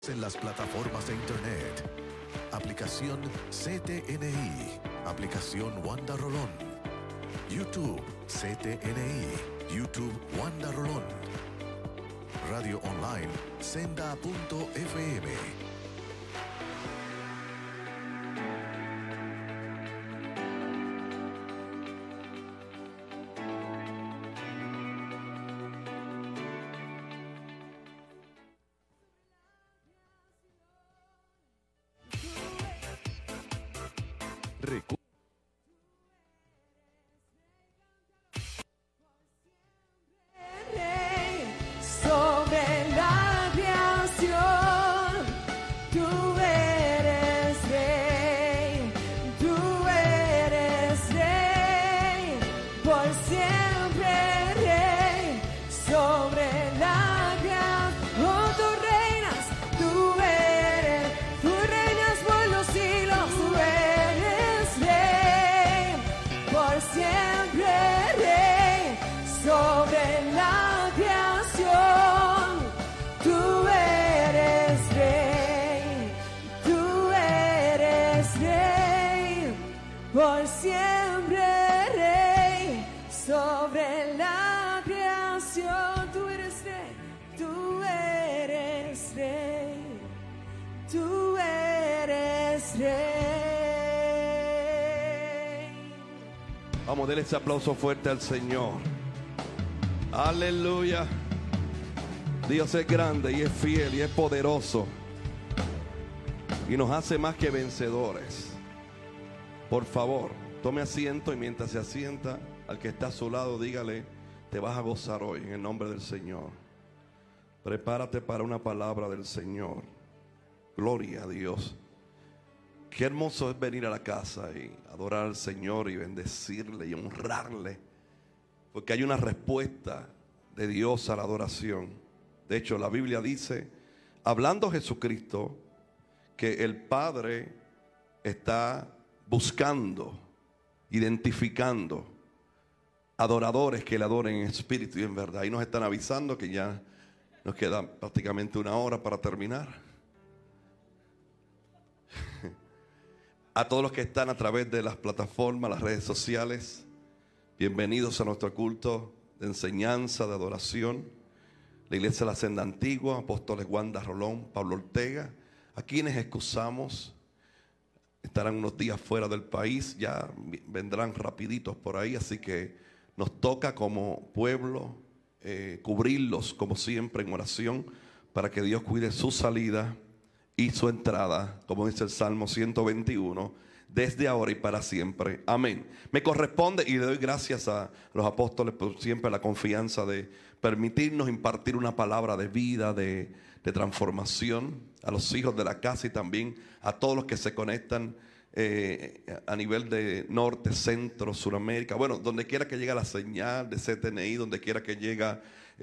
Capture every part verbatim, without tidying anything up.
En las plataformas de internet, aplicación C T N I, aplicación Wanda Rolón, YouTube C T N I, YouTube Wanda Rolón, radio online senda punto F M. Recu- Sobre la creación, tú eres rey, tú eres rey, por siempre rey, sobre la creación, oh, tú reinas, tú eres, tú reinas por los siglos, tú eres rey, por siempre rey, sobre la creación, tú eres rey, tú eres rey, por siempre rey, sobre la creación, tú eres rey, tú eres rey, tú eres rey. Vamos, denle ese aplauso fuerte al Señor. Aleluya. Dios es grande y es fiel y es poderoso y nos hace más que vencedores. Por favor, tome asiento y mientras se asienta, al que está a su lado, dígale: te vas a gozar hoy en el nombre del Señor. Prepárate para una palabra del Señor. Gloria a Dios. Qué hermoso es venir a la casa y adorar al Señor y bendecirle y honrarle, porque hay una respuesta de Dios a la adoración. De hecho, la Biblia dice, hablando Jesucristo, que el Padre está buscando, identificando adoradores que le adoren en espíritu y en verdad. Y nos están avisando que ya nos queda prácticamente una hora para terminar. A todos los que están a través de las plataformas, las redes sociales, bienvenidos a nuestro culto de enseñanza, de adoración. La Iglesia de la Senda Antigua, Apóstoles Wanda Rolón, Pablo Ortega. A quienes excusamos, estarán unos días fuera del país, ya vendrán rapiditos por ahí, así que nos toca como pueblo eh, cubrirlos como siempre en oración, para que Dios cuide su salida y su entrada, como dice el Salmo ciento veintiuno, desde ahora y para siempre. Amén. Me corresponde y le doy gracias a los apóstoles por siempre la confianza de permitirnos impartir una palabra de vida, de, de transformación a los hijos de la casa y también a todos los que se conectan eh, a nivel de norte, centro, Suramérica. Bueno, donde quiera que llegue la señal de C T N I, donde quiera que llegue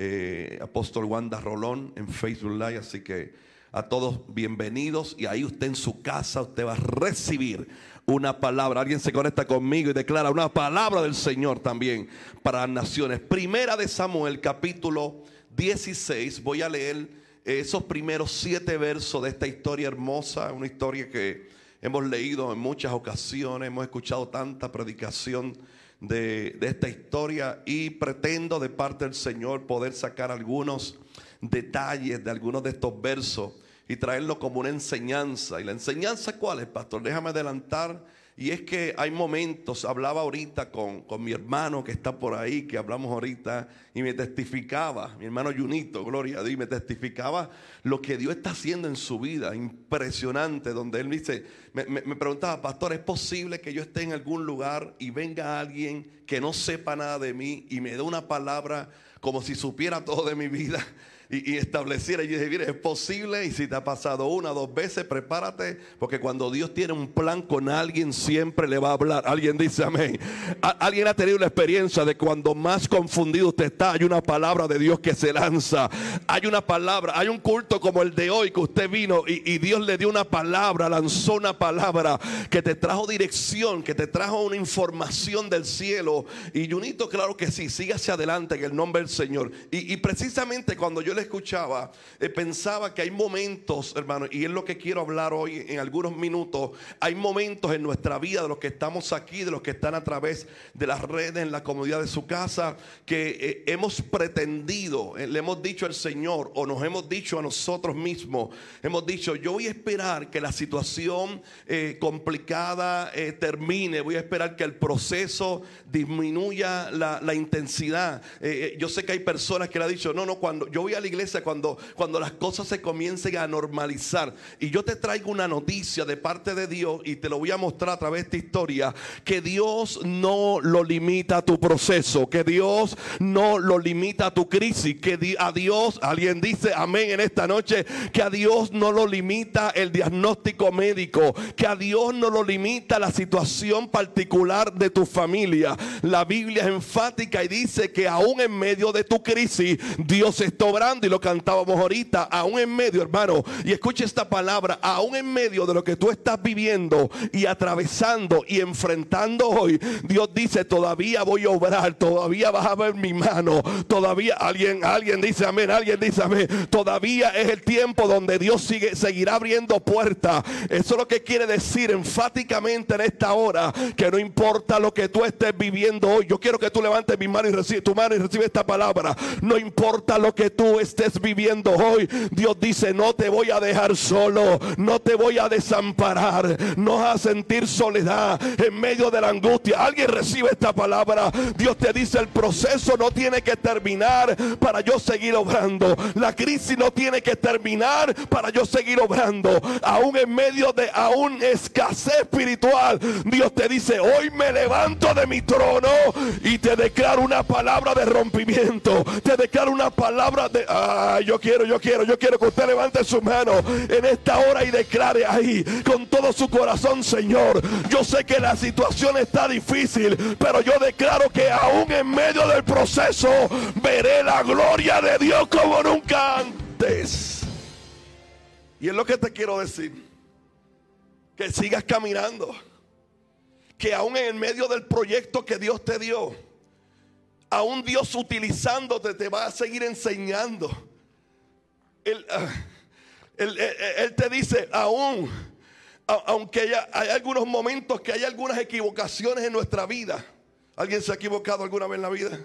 eh, Apóstol Wanda Rolón en Facebook Live. Así que a todos bienvenidos, y ahí usted en su casa, usted va a recibir una palabra. Alguien se conecta conmigo y declara una palabra del Señor también para las naciones. Primera de Samuel, capítulo dieciséis. Voy a leer esos primeros siete versos de esta historia hermosa. Una historia que hemos leído en muchas ocasiones. Hemos escuchado tanta predicación de, de esta historia, y pretendo de parte del Señor poder sacar algunos detalles de algunos de estos versos y traerlo como una enseñanza. ¿Y la enseñanza cuál es, pastor? Déjame adelantar. Y es que hay momentos, hablaba ahorita con, con mi hermano que está por ahí, que hablamos ahorita, y me testificaba, mi hermano Junito, gloria a Dios, me testificaba lo que Dios está haciendo en su vida, impresionante, donde él me dice, me, me, me preguntaba: pastor, ¿es posible que yo esté en algún lugar y venga alguien que no sepa nada de mí y me dé una palabra como si supiera todo de mi vida? Y, y estableciera, y yo dije: mire, es posible. Y si te ha pasado una o dos veces, prepárate, porque cuando Dios tiene un plan con alguien, siempre le va a hablar. Alguien dice amén. ¿A, alguien ha tenido la experiencia de cuando más confundido usted está, hay una palabra de Dios que se lanza? Hay una palabra, hay un culto como el de hoy que usted vino y, y Dios le dio una palabra, lanzó una palabra que te trajo dirección, que te trajo una información del cielo. Y Junito, claro que sí, siga hacia adelante en el nombre del Señor. Y, y precisamente cuando yo le escuchaba, eh, pensaba que hay momentos, hermano, y es lo que quiero hablar hoy en algunos minutos. Hay momentos en nuestra vida, de los que estamos aquí, de los que están a través de las redes, en la comodidad de su casa, que eh, hemos pretendido, eh, le hemos dicho al Señor, o nos hemos dicho a nosotros mismos, hemos dicho: yo voy a esperar que la situación eh, complicada eh, termine, voy a esperar que el proceso disminuya la, la intensidad. Eh, yo sé que hay personas que le han dicho: no, no, cuando yo voy a la iglesia cuando, cuando las cosas se comiencen a normalizar. Y yo te traigo una noticia de parte de Dios, y te lo voy a mostrar a través de esta historia, que Dios no lo limita a tu proceso, que Dios no lo limita a tu crisis, que a Dios, alguien dice amén en esta noche, que a Dios no lo limita el diagnóstico médico, que a Dios no lo limita la situación particular de tu familia. La Biblia es enfática y dice que aún en medio de tu crisis Dios está obrando, y lo cantábamos ahorita, aún en medio, hermano, y escucha esta palabra, aún en medio de lo que tú estás viviendo y atravesando y enfrentando hoy, Dios dice: todavía voy a obrar, todavía vas a ver mi mano, todavía, alguien, alguien dice amén, alguien dice amén, todavía es el tiempo donde Dios sigue, seguirá abriendo puertas. Eso es lo que quiere decir enfáticamente en esta hora, que no importa lo que tú estés viviendo hoy. Yo quiero que tú levantes mi mano y recibe, tu mano y recibe esta palabra. No importa lo que tú estés viviendo hoy, Dios dice: no te voy a dejar solo, no te voy a desamparar, no vas a sentir soledad en medio de la angustia. Alguien recibe esta palabra. Dios te dice: el proceso no tiene que terminar para yo seguir obrando, la crisis no tiene que terminar para yo seguir obrando. Aún en medio de aún escasez espiritual, Dios te dice: hoy me levanto de mi trono y te declaro una palabra de rompimiento, te declaro una palabra de ah, yo quiero, yo quiero, yo quiero que usted levante su mano en esta hora y declare ahí con todo su corazón: Señor, yo sé que la situación está difícil, pero yo declaro que aún en medio del proceso veré la gloria de Dios como nunca antes. Y es lo que te quiero decir, que sigas caminando, que aún en el medio del proyecto que Dios te dio, aún Dios utilizándote te va a seguir enseñando. Él, uh, él, él, él te dice: aún, aunque haya, hay algunos momentos que hay algunas equivocaciones en nuestra vida. ¿Alguien se ha equivocado alguna vez en la vida?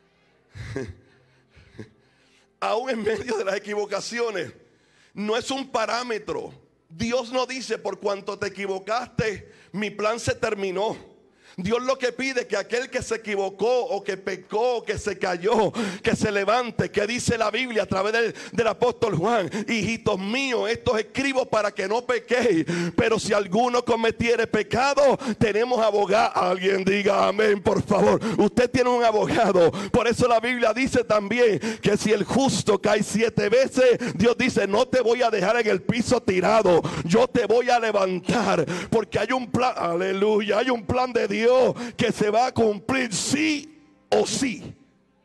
Aún en medio de las equivocaciones, no es un parámetro. Dios no dice: por cuanto te equivocaste, mi plan se terminó. Dios lo que pide es que aquel que se equivocó o que pecó o que se cayó, que se levante. Que dice la Biblia a través del, del apóstol Juan: hijitos míos, esto escribo para que no pequéis, pero si alguno cometiere pecado, tenemos abogado. Alguien diga amén, por favor. Usted tiene un abogado. Por eso la Biblia dice también que si el justo cae siete veces, Dios dice: no te voy a dejar en el piso tirado, yo te voy a levantar, porque hay un plan, aleluya, hay un plan de Dios que se va a cumplir sí o sí.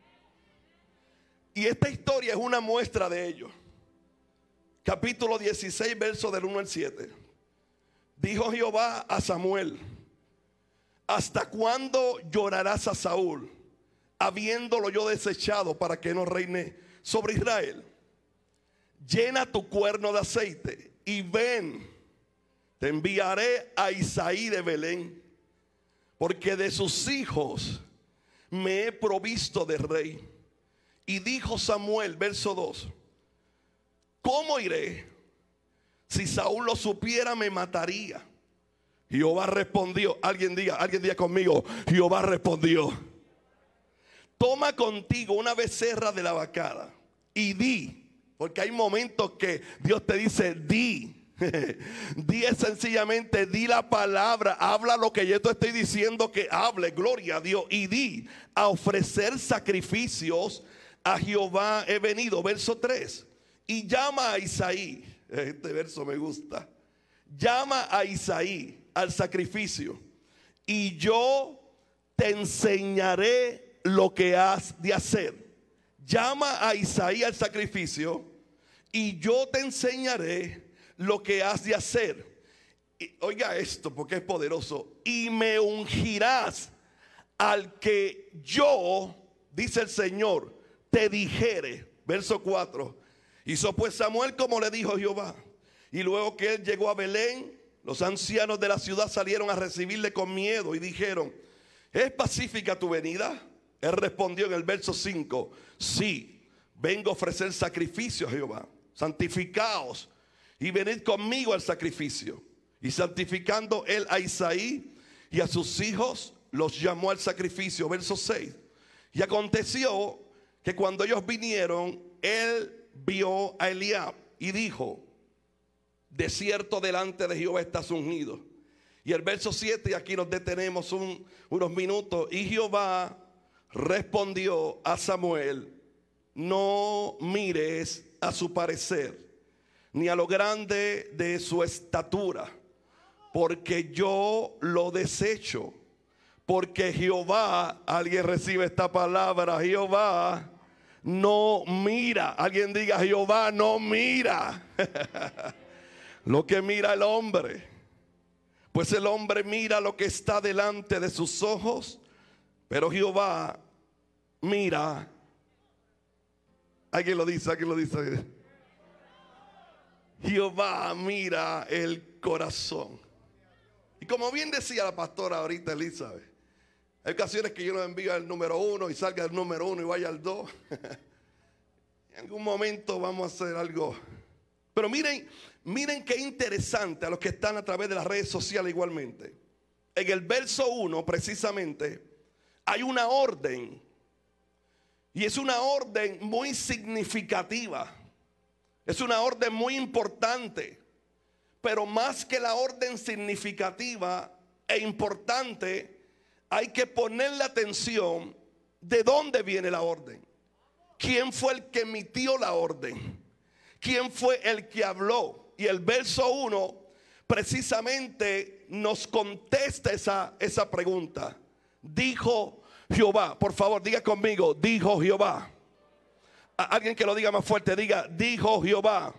Y esta historia es una muestra de ello. Capítulo dieciséis, verso del uno al siete. Dijo Jehová a Samuel: ¿hasta cuándo llorarás a Saúl, habiéndolo yo desechado, para que no reine sobre Israel? Llena tu cuerno de aceite y ven, te enviaré a Isaí de Belén, porque de sus hijos me he provisto de rey. Y dijo Samuel, verso dos: ¿cómo iré? Si Saúl lo supiera, me mataría. Jehová respondió. Alguien diga, alguien diga conmigo: Jehová respondió: toma contigo una becerra de la vacada y di. Porque hay momentos que Dios te dice: di. Di es sencillamente, di la palabra, habla lo que yo te estoy diciendo que hable, gloria a Dios. Y di: a ofrecer sacrificios a Jehová he venido. Verso tres. Y llama a Isaí. Este verso me gusta. Llama a Isaí al sacrificio, y yo te enseñaré lo que has de hacer. Llama a Isaí al sacrificio, y yo te enseñaré lo que has de hacer. Y, oiga esto, porque es poderoso. Y me ungirás al que yo, dice el Señor, te dijere. Verso cuatro. Hizo pues Samuel como le dijo Jehová. Y luego que él llegó a Belén, los ancianos de la ciudad salieron a recibirle con miedo y dijeron: ¿es pacífica tu venida? Él respondió en el verso cinco: sí, vengo a ofrecer sacrificio a Jehová. Santificaos y venid conmigo al sacrificio. Y santificando él a Isaí y a sus hijos, los llamó al sacrificio. Verso seis. Y aconteció que cuando ellos vinieron, él vio a Eliab y dijo: de cierto delante de Jehová estás ungido. Y el verso siete, y aquí nos detenemos un, unos minutos. Y Jehová respondió a Samuel: no mires a su parecer, ni a lo grande de su estatura, porque yo lo desecho. Porque Jehová, alguien recibe esta palabra, Jehová no mira. Alguien diga: Jehová no mira lo que mira el hombre, pues el hombre mira lo que está delante de sus ojos, pero Jehová mira. Alguien lo dice, alguien lo dice. Jehová mira el corazón. Y como bien decía la pastora ahorita, Elizabeth, hay ocasiones que yo lo envío al número uno y salga del número uno y vaya al dos. En algún momento vamos a hacer algo. Pero miren, miren qué interesante a los que están a través de las redes sociales igualmente. En el verso uno precisamente hay una orden. Y es una orden muy significativa. Es una orden muy importante. Pero más que la orden significativa e importante, hay que ponerle atención de dónde viene la orden. ¿Quién fue el que emitió la orden? ¿Quién fue el que habló? Y el verso uno precisamente nos contesta esa, esa pregunta. Dijo Jehová. Por favor, diga conmigo: dijo Jehová. A alguien que lo diga más fuerte, diga: dijo Jehová.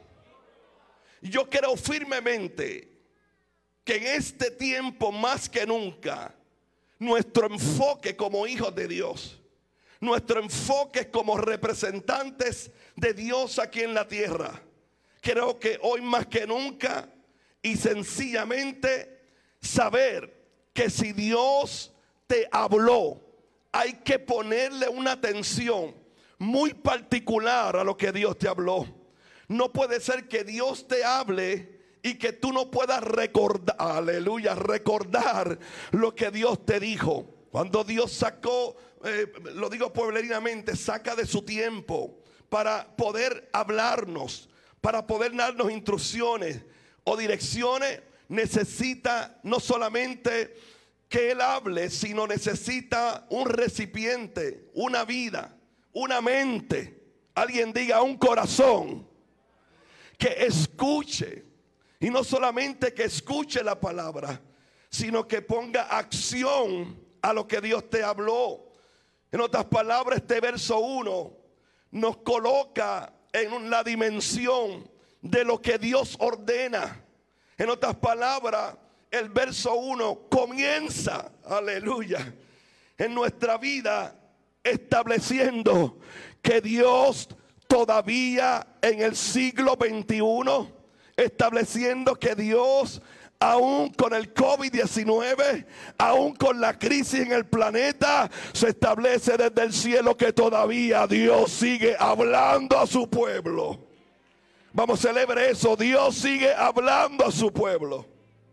Yo creo firmemente que en este tiempo más que nunca, nuestro enfoque como hijos de Dios, nuestro enfoque como representantes de Dios aquí en la tierra, creo que hoy más que nunca, y sencillamente saber que si Dios te habló, hay que ponerle una atención muy particular a lo que Dios te habló. No puede ser que Dios te hable y que tú no puedas recordar, aleluya, recordar lo que Dios te dijo. Cuando Dios sacó, eh, lo digo pueblerinamente, saca de su tiempo para poder hablarnos, para poder darnos instrucciones o direcciones, necesita no solamente que Él hable, sino necesita un recipiente, una vida, una mente. Alguien diga: un corazón que escuche. Y no solamente que escuche la palabra, sino que ponga acción a lo que Dios te habló. En otras palabras, este verso uno nos coloca en la dimensión de lo que Dios ordena. En otras palabras, el verso uno comienza, aleluya, en nuestra vida estableciendo que Dios todavía en el siglo veintiuno, estableciendo que Dios, aún con el COVID diecinueve, aún con la crisis en el planeta, se establece desde el cielo que todavía Dios sigue hablando a su pueblo. Vamos, celebre eso. Dios sigue hablando a su pueblo.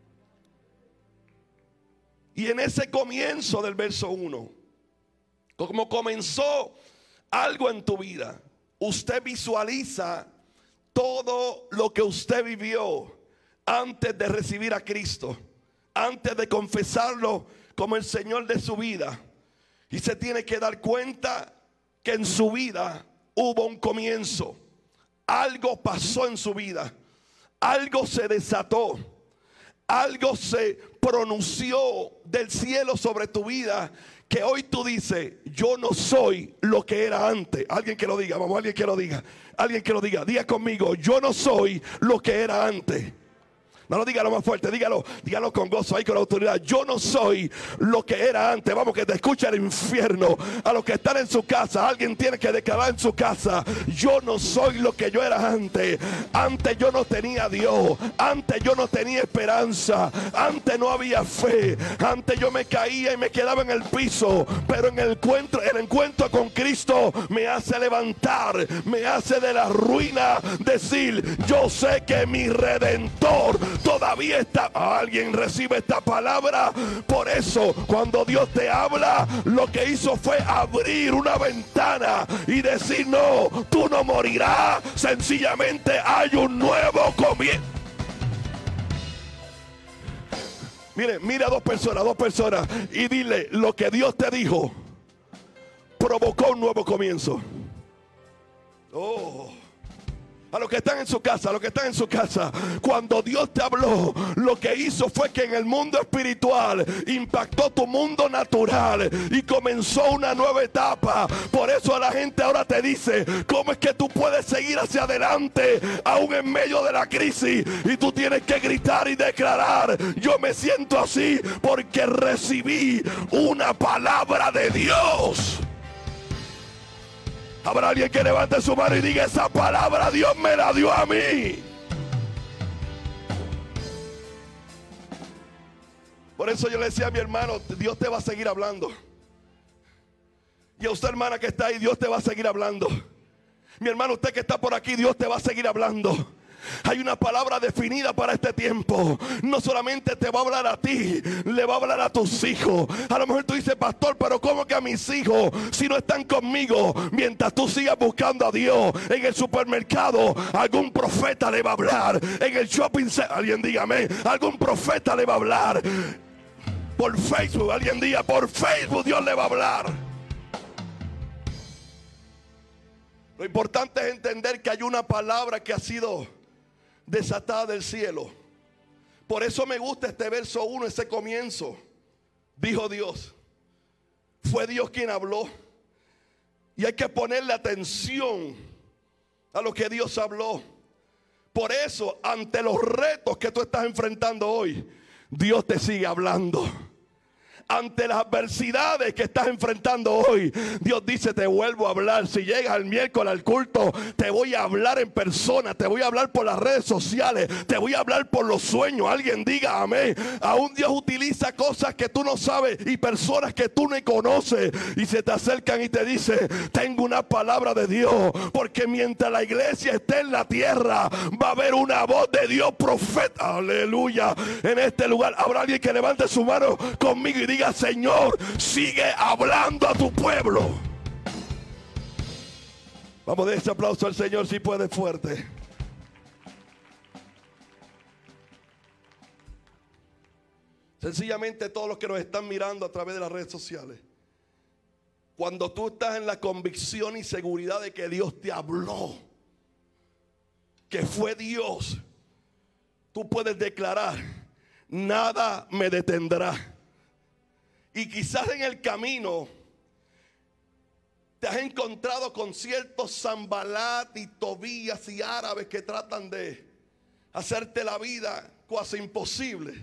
Y en ese comienzo del verso uno, como comenzó algo en tu vida, usted visualiza todo lo que usted vivió antes de recibir a Cristo, antes de confesarlo como el Señor de su vida. Y se tiene que dar cuenta que en su vida hubo un comienzo. Algo pasó en su vida. Algo se desató. Algo se pronunció del cielo sobre tu vida, que hoy tú dices: yo no soy lo que era antes. Alguien que lo diga, vamos, alguien que lo diga. Alguien que lo diga, diga conmigo: yo no soy lo que era antes. No lo dígalo más fuerte, dígalo, dígalo con gozo, ahí con autoridad. Yo no soy lo que era antes. Vamos, que te escucha el infierno. A los que están en su casa, alguien tiene que declarar en su casa: yo no soy lo que yo era antes. Antes yo no tenía a Dios. Antes yo no tenía esperanza. Antes no había fe. Antes yo me caía y me quedaba en el piso. Pero en el encuentro, el encuentro con Cristo me hace levantar, me hace de la ruina decir: yo sé que mi Redentor todavía está. Alguien recibe esta palabra. Por eso cuando Dios te habla, lo que hizo fue abrir una ventana y decir: no, tú no morirás, sencillamente hay un nuevo comienzo. Mire, mira a dos personas, dos personas y dile: lo que Dios te dijo provocó un nuevo comienzo. Oh. A los que están en su casa, a los que están en su casa, cuando Dios te habló, lo que hizo fue que en el mundo espiritual impactó tu mundo natural y comenzó una nueva etapa. Por eso a la gente ahora te dice: ¿cómo es que tú puedes seguir hacia adelante aún en medio de la crisis? Y tú tienes que gritar y declarar: yo me siento así porque recibí una palabra de Dios. Habrá alguien que levante su mano y diga: esa palabra Dios me la dio a mí. Por eso yo le decía a mi hermano: Dios te va a seguir hablando. Y a usted, hermana, que está ahí, Dios te va a seguir hablando. Mi hermano, usted que está por aquí, Dios te va a seguir hablando. Hay una palabra definida para este tiempo. No solamente te va a hablar a ti, le va a hablar a tus hijos. A lo mejor tú dices: pastor, pero ¿cómo que a mis hijos si no están conmigo? Mientras tú sigas buscando a Dios en el supermercado, algún profeta le va a hablar. En el shopping center, alguien dígame, algún profeta le va a hablar. Por Facebook, alguien diga: por Facebook Dios le va a hablar. Lo importante es entender que hay una palabra que ha sido desatada del cielo. Por eso me gusta este verso uno, ese comienzo. Dijo Dios. Fue Dios quien habló. Y hay que ponerle atención a lo que Dios habló. Por eso, ante los retos que tú estás enfrentando hoy, Dios te sigue hablando. Ante las adversidades que estás enfrentando hoy, Dios dice: te vuelvo a hablar. Si llegas el miércoles al culto, te voy a hablar en persona, te voy a hablar por las redes sociales, te voy a hablar por los sueños. Alguien diga amén. Aún Dios utiliza cosas que tú no sabes y personas que tú no conoces, y se te acercan y te dice: tengo una palabra de Dios. Porque mientras la iglesia esté en la tierra, va a haber una voz de Dios profeta. Aleluya. En este lugar habrá alguien que levante su mano conmigo y diga: Señor, sigue hablando a tu pueblo. Vamos a dar ese aplauso al Señor si puede, fuerte. Sencillamente, todos los que nos están mirando a través de las redes sociales, cuando tú estás en la convicción y seguridad de que Dios te habló, que fue Dios, tú puedes declarar: nada me detendrá. Y quizás en el camino te has encontrado con ciertos Sanbalat y Tobías y árabes que tratan de hacerte la vida casi imposible.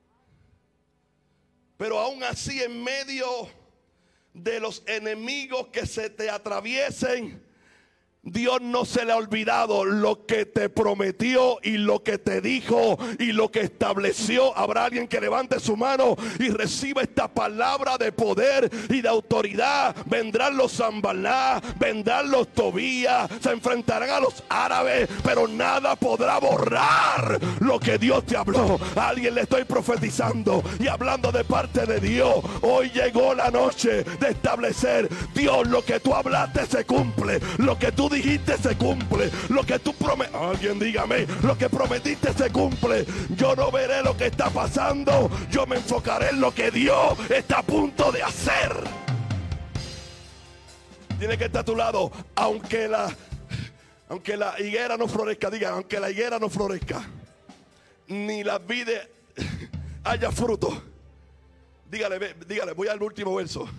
Pero aún así, en medio de los enemigos que se te atraviesen, Dios no se le ha olvidado lo que te prometió y lo que te dijo y lo que estableció. Habrá alguien que levante su mano y reciba esta palabra de poder y de autoridad. Vendrán los Sanbalá, vendrán los Tobías, se enfrentarán a los árabes, pero nada podrá borrar lo que Dios te habló. A alguien le estoy profetizando y hablando de parte de Dios. Hoy llegó la noche de establecer: Dios, lo que tú hablaste se cumple, lo que tú dijiste se cumple, lo que tú prometiste, alguien dígame, lo que prometiste se cumple. Yo no veré lo que está pasando, yo me enfocaré en lo que Dios está a punto de hacer. Tiene que estar a tu lado: aunque la aunque la higuera no florezca, diga, aunque la higuera no florezca, ni la vid haya fruto. Dígale, dígale, voy al último verso: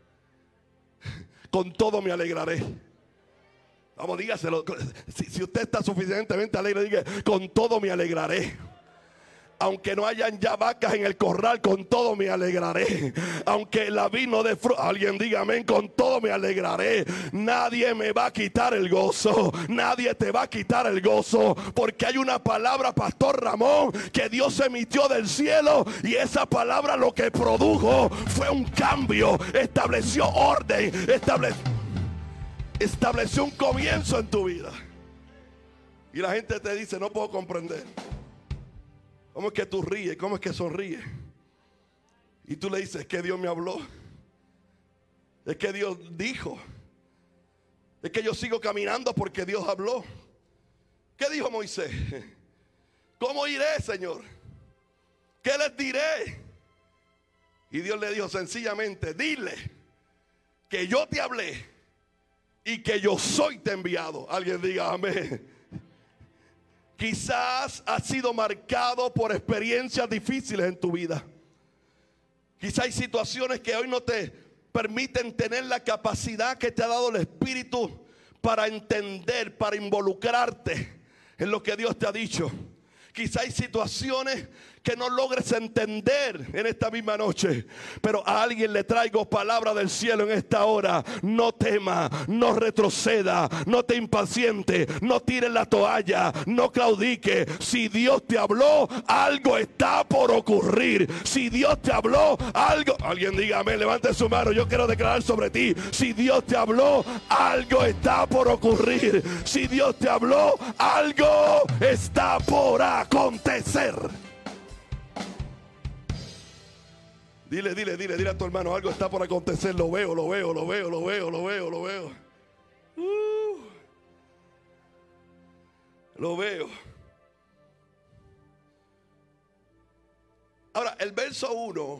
con todo me alegraré. Vamos, dígaselo. Si, si usted está suficientemente alegre, diga: con todo me alegraré. Aunque no hayan ya vacas en el corral, con todo me alegraré. Aunque la vino de fruto, alguien diga amén, con todo me alegraré. Nadie me va a quitar el gozo. Nadie te va a quitar el gozo. Porque hay una palabra, Pastor Ramón, que Dios emitió del cielo. Y esa palabra lo que produjo fue un cambio. Estableció orden. Estableció, estableció un comienzo en tu vida. Y la gente te dice, no puedo comprender. ¿Cómo es que tú ríes? ¿Cómo es que sonríes? Y tú le dices, es que Dios me habló. Es que Dios dijo. Es que yo sigo caminando porque Dios habló. ¿Qué dijo Moisés? ¿Cómo iré, Señor? ¿Qué les diré? Y Dios le dijo sencillamente, dile que yo te hablé y que yo soy te enviado. Alguien diga amén. Quizás has sido marcado por experiencias difíciles en tu vida. Quizás hay situaciones que hoy no te permiten tener la capacidad que te ha dado el Espíritu para entender, para involucrarte en lo que Dios te ha dicho. Quizás hay situaciones que no logres entender en esta misma noche, pero a alguien le traigo palabra del cielo en esta hora. No tema, no retroceda, no te impaciente, no tires la toalla, no claudique. Si Dios te habló, algo está por ocurrir. Si Dios te habló, algo, alguien diga amén, levante su mano, yo quiero declarar sobre ti. Si Dios te habló, algo está por ocurrir. Si Dios te habló, algo está por acontecer. Dile, dile, dile, dile a tu hermano, algo está por acontecer. Lo veo, lo veo, lo veo, lo veo, lo veo, lo veo. Uh, lo veo. Ahora, el verso uno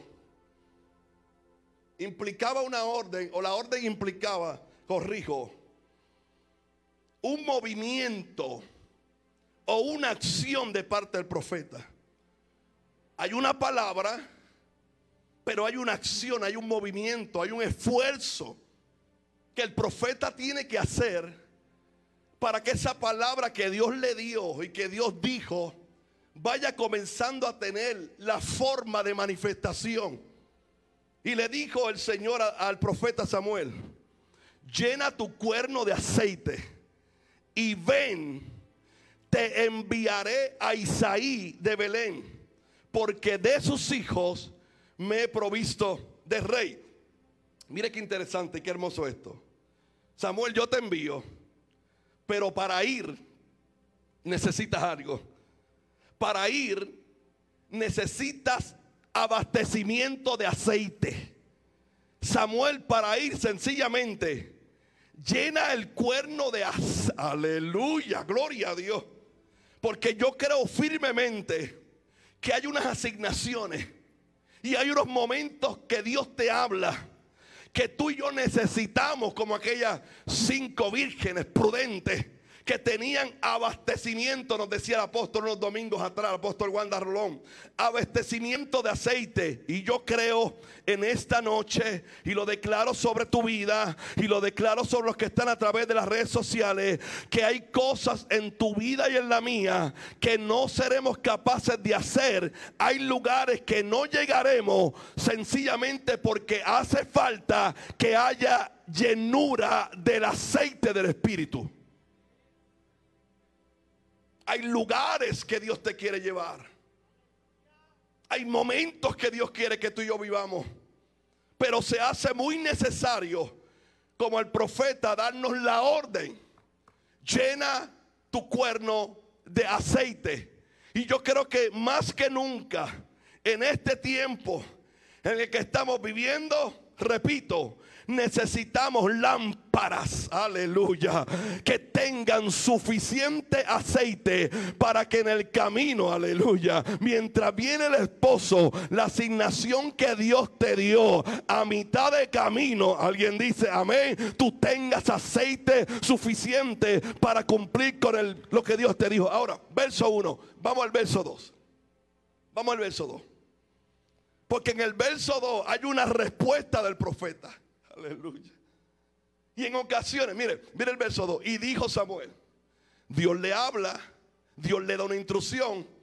implicaba una orden, o la orden implicaba, corrijo, un movimiento o una acción de parte del profeta. Hay una palabra, pero hay una acción, hay un movimiento, hay un esfuerzo que el profeta tiene que hacer para que esa palabra que Dios le dio y que Dios dijo vaya comenzando a tener la forma de manifestación. Y le dijo el Señor a, al profeta Samuel, llena tu cuerno de aceite y ven, te enviaré a Isaí de Belén, porque de sus hijos me he provisto de rey. Mire qué interesante, qué hermoso esto. Samuel, yo te envío, pero para ir necesitas algo. Para ir necesitas abastecimiento de aceite. Samuel, para ir sencillamente llena el cuerno de aceite. Aleluya, gloria a Dios. Porque yo creo firmemente que hay unas asignaciones y hay unos momentos que Dios te habla, que tú y yo necesitamos, como aquellas cinco vírgenes prudentes que tenían abastecimiento, nos decía el apóstol unos domingos atrás, el apóstol Wanda Rolón, abastecimiento de aceite. Y yo creo en esta noche, y lo declaro sobre tu vida, y lo declaro sobre los que están a través de las redes sociales, que hay cosas en tu vida y en la mía que no seremos capaces de hacer. Hay lugares que no llegaremos sencillamente porque hace falta que haya llenura del aceite del Espíritu. Hay lugares que Dios te quiere llevar. Hay momentos que Dios quiere que tú y yo vivamos. Pero se hace muy necesario, como el profeta, darnos la orden. Llena tu cuerno de aceite. Y yo creo que más que nunca, en este tiempo en el que estamos viviendo, repito, necesitamos lámparas, aleluya, que tengan suficiente aceite para que en el camino, aleluya, mientras viene el esposo, la asignación que Dios te dio a mitad de camino, alguien dice amén, tú tengas aceite suficiente para cumplir con el, lo que Dios te dijo. Ahora, verso uno, vamos al verso dos. Vamos al verso dos. Porque en el verso dos hay una respuesta del profeta. Aleluya. Y en ocasiones, mire, mire el verso dos. Y dijo Samuel, Dios le habla, Dios le da una instrucción,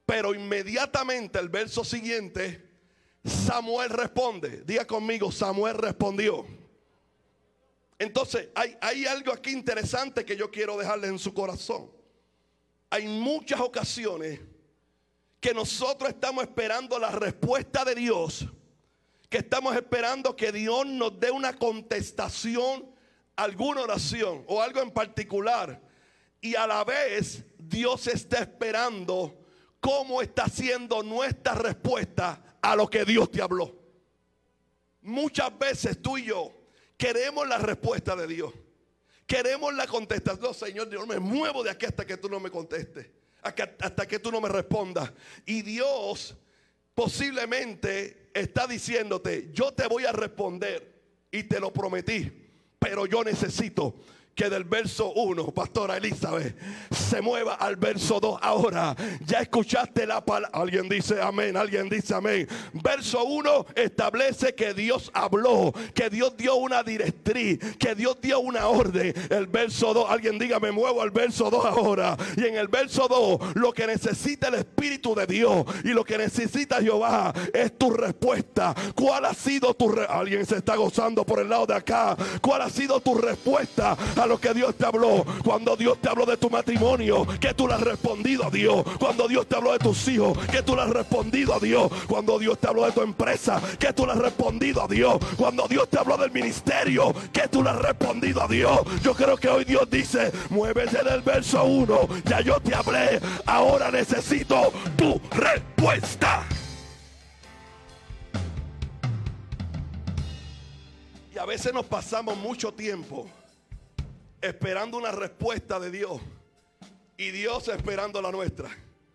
Pero inmediatamente el verso siguiente, Samuel responde. Diga conmigo, Samuel respondió. Entonces hay, hay algo aquí interesante que yo quiero dejarles en su corazón. Hay muchas ocasiones que nosotros estamos esperando la respuesta de Dios, que estamos esperando que Dios nos dé una contestación a alguna oración o algo en particular, y a la vez Dios está esperando cómo está siendo nuestra respuesta a lo que Dios te habló. Muchas veces tú y yo queremos la respuesta de Dios. Queremos la contestación. No, Señor, yo me muevo de aquí hasta que tú no me contestes, hasta que tú no me respondas. Y Dios posiblemente está diciéndote: yo te voy a responder y te lo prometí, pero yo necesito que del verso uno, pastora Elizabeth, se mueva al verso dos ahora. Ya escuchaste la palabra. Alguien dice amén, alguien dice amén. Verso uno establece que Dios habló, que Dios dio una directriz, que Dios dio una orden. El verso dos, alguien diga: me muevo al verso dos ahora. Y en el verso dos, lo que necesita el Espíritu de Dios y lo que necesita Jehová es tu respuesta. ¿Cuál ha sido tu respuesta? Alguien se está gozando por el lado de acá. ¿Cuál ha sido tu respuesta a lo que Dios te habló? Cuando Dios te habló de tu matrimonio, que tú le has respondido a Dios. Cuando Dios te habló de tus hijos, que tú le has respondido a Dios. Cuando Dios te habló de tu empresa, que tú le has respondido a Dios. Cuando Dios te habló del ministerio, que tú le has respondido a Dios. Yo creo que hoy Dios dice: muévete del verso uno, ya yo te hablé, ahora necesito tu respuesta. Y a veces nos pasamos mucho tiempo esperando una respuesta de Dios y Dios esperando la nuestra.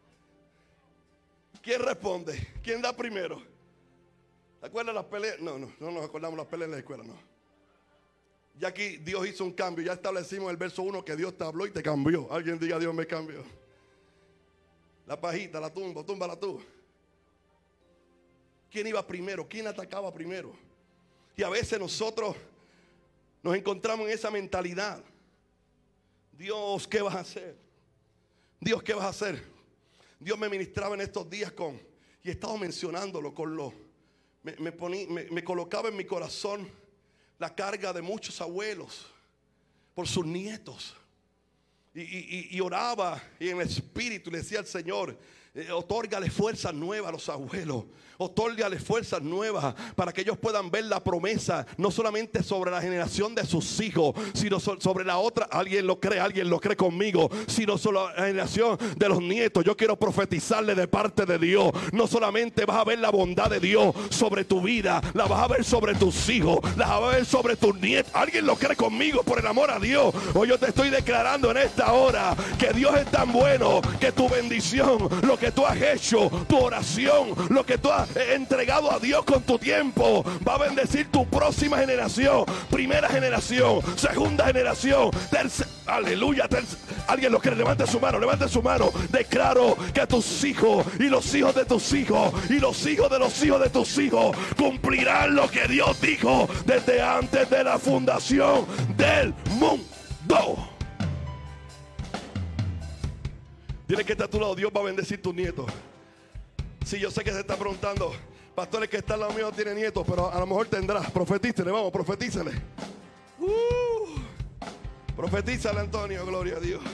¿Quién responde? ¿Quién da primero? ¿Se acuerdan las peleas? No, no, no nos acordamos las peleas en la escuela, no. Ya aquí Dios hizo un cambio. Ya establecimos en el verso uno que Dios te habló y te cambió. Alguien diga: Dios me cambió. La pajita, la tumba, túmbala tú. ¿Quién iba primero? ¿Quién atacaba primero? Y a veces nosotros nos encontramos en esa mentalidad. Dios, ¿qué vas a hacer? Dios, ¿qué vas a hacer? Dios me ministraba en estos días con, y he estado mencionándolo con lo, me, me, poní, me, me colocaba en mi corazón la carga de muchos abuelos por sus nietos. Y, y, y oraba y en el espíritu le decía al Señor: eh, otórgale fuerzas nuevas a los abuelos. Otórgale fuerzas nuevas para que ellos puedan ver la promesa, no solamente sobre la generación de sus hijos, sino so, sobre la otra. Alguien lo cree, alguien lo cree conmigo. Sino sobre la generación de los nietos. Yo quiero profetizarle de parte de Dios. No solamente vas a ver la bondad de Dios sobre tu vida, la vas a ver sobre tus hijos, la vas a ver sobre tus nietos. Alguien lo cree conmigo, por el amor a Dios. Hoy yo te estoy declarando en esta hora que Dios es tan bueno, que tu bendición, lo que tú has hecho, tu oración, lo que tú has entregado a Dios con tu tiempo, va a bendecir tu próxima generación. Primera generación, segunda generación, tercera. Aleluya, tercera. Alguien lo cree, levante su mano, levante su mano. Declaro que tus hijos y los hijos de tus hijos y los hijos de los hijos de tus hijos cumplirán lo que Dios dijo desde antes de la fundación del mundo. Dile que está a tu lado: Dios va a bendecir tus nietos. Sí, yo sé que se está preguntando: pastores, que está al lado mío no tiene nietos, pero a lo mejor tendrá. Profetícele, vamos, profetícele. Uh, profetízale, Antonio, gloria a Dios.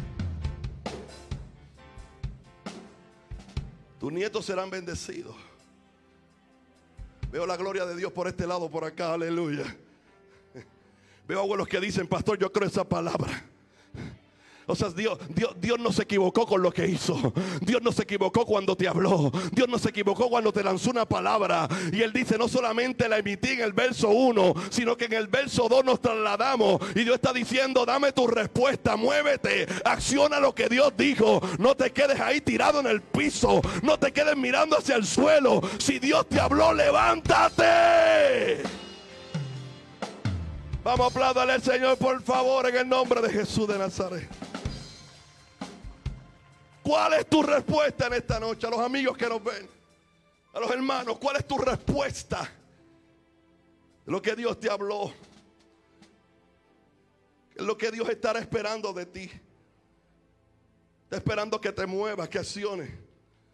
Tus nietos serán bendecidos. Veo la gloria de Dios por este lado, por acá, aleluya. Veo abuelos que dicen: pastor, yo creo esa palabra. O sea, Dios, Dios, Dios no se equivocó con lo que hizo. Dios no se equivocó cuando te habló. Dios no se equivocó cuando te lanzó una palabra. Y Él dice: no solamente la emití en el verso uno, sino que en el verso dos nos trasladamos. Y Dios está diciendo: dame tu respuesta, muévete, acciona lo que Dios dijo. No te quedes ahí tirado en el piso. No te quedes mirando hacia el suelo. Si Dios te habló, levántate. Vamos a aplaudirle al Señor, por favor, en el nombre de Jesús de Nazaret. ¿Cuál es tu respuesta en esta noche? A los amigos que nos ven, a los hermanos, ¿cuál es tu respuesta de lo que Dios te habló? ¿Qué es lo que Dios estará esperando de ti? Está esperando que te muevas, que acciones.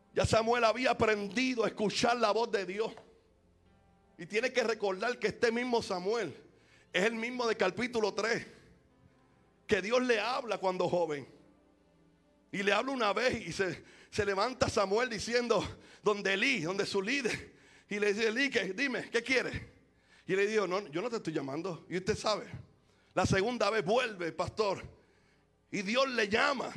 Ya Samuel había aprendido a escuchar la voz de Dios. Y tiene que recordar que este mismo Samuel es el mismo de capítulo tres. Que Dios le habla cuando joven. Y le habla una vez y se, se levanta Samuel diciendo, donde Elí, donde su líder. Y le dice, Elí, ¿qué? Dime, ¿qué quiere? Y le digo, no, yo no te estoy llamando. Y usted sabe. La segunda vez vuelve, pastor. Y Dios le llama.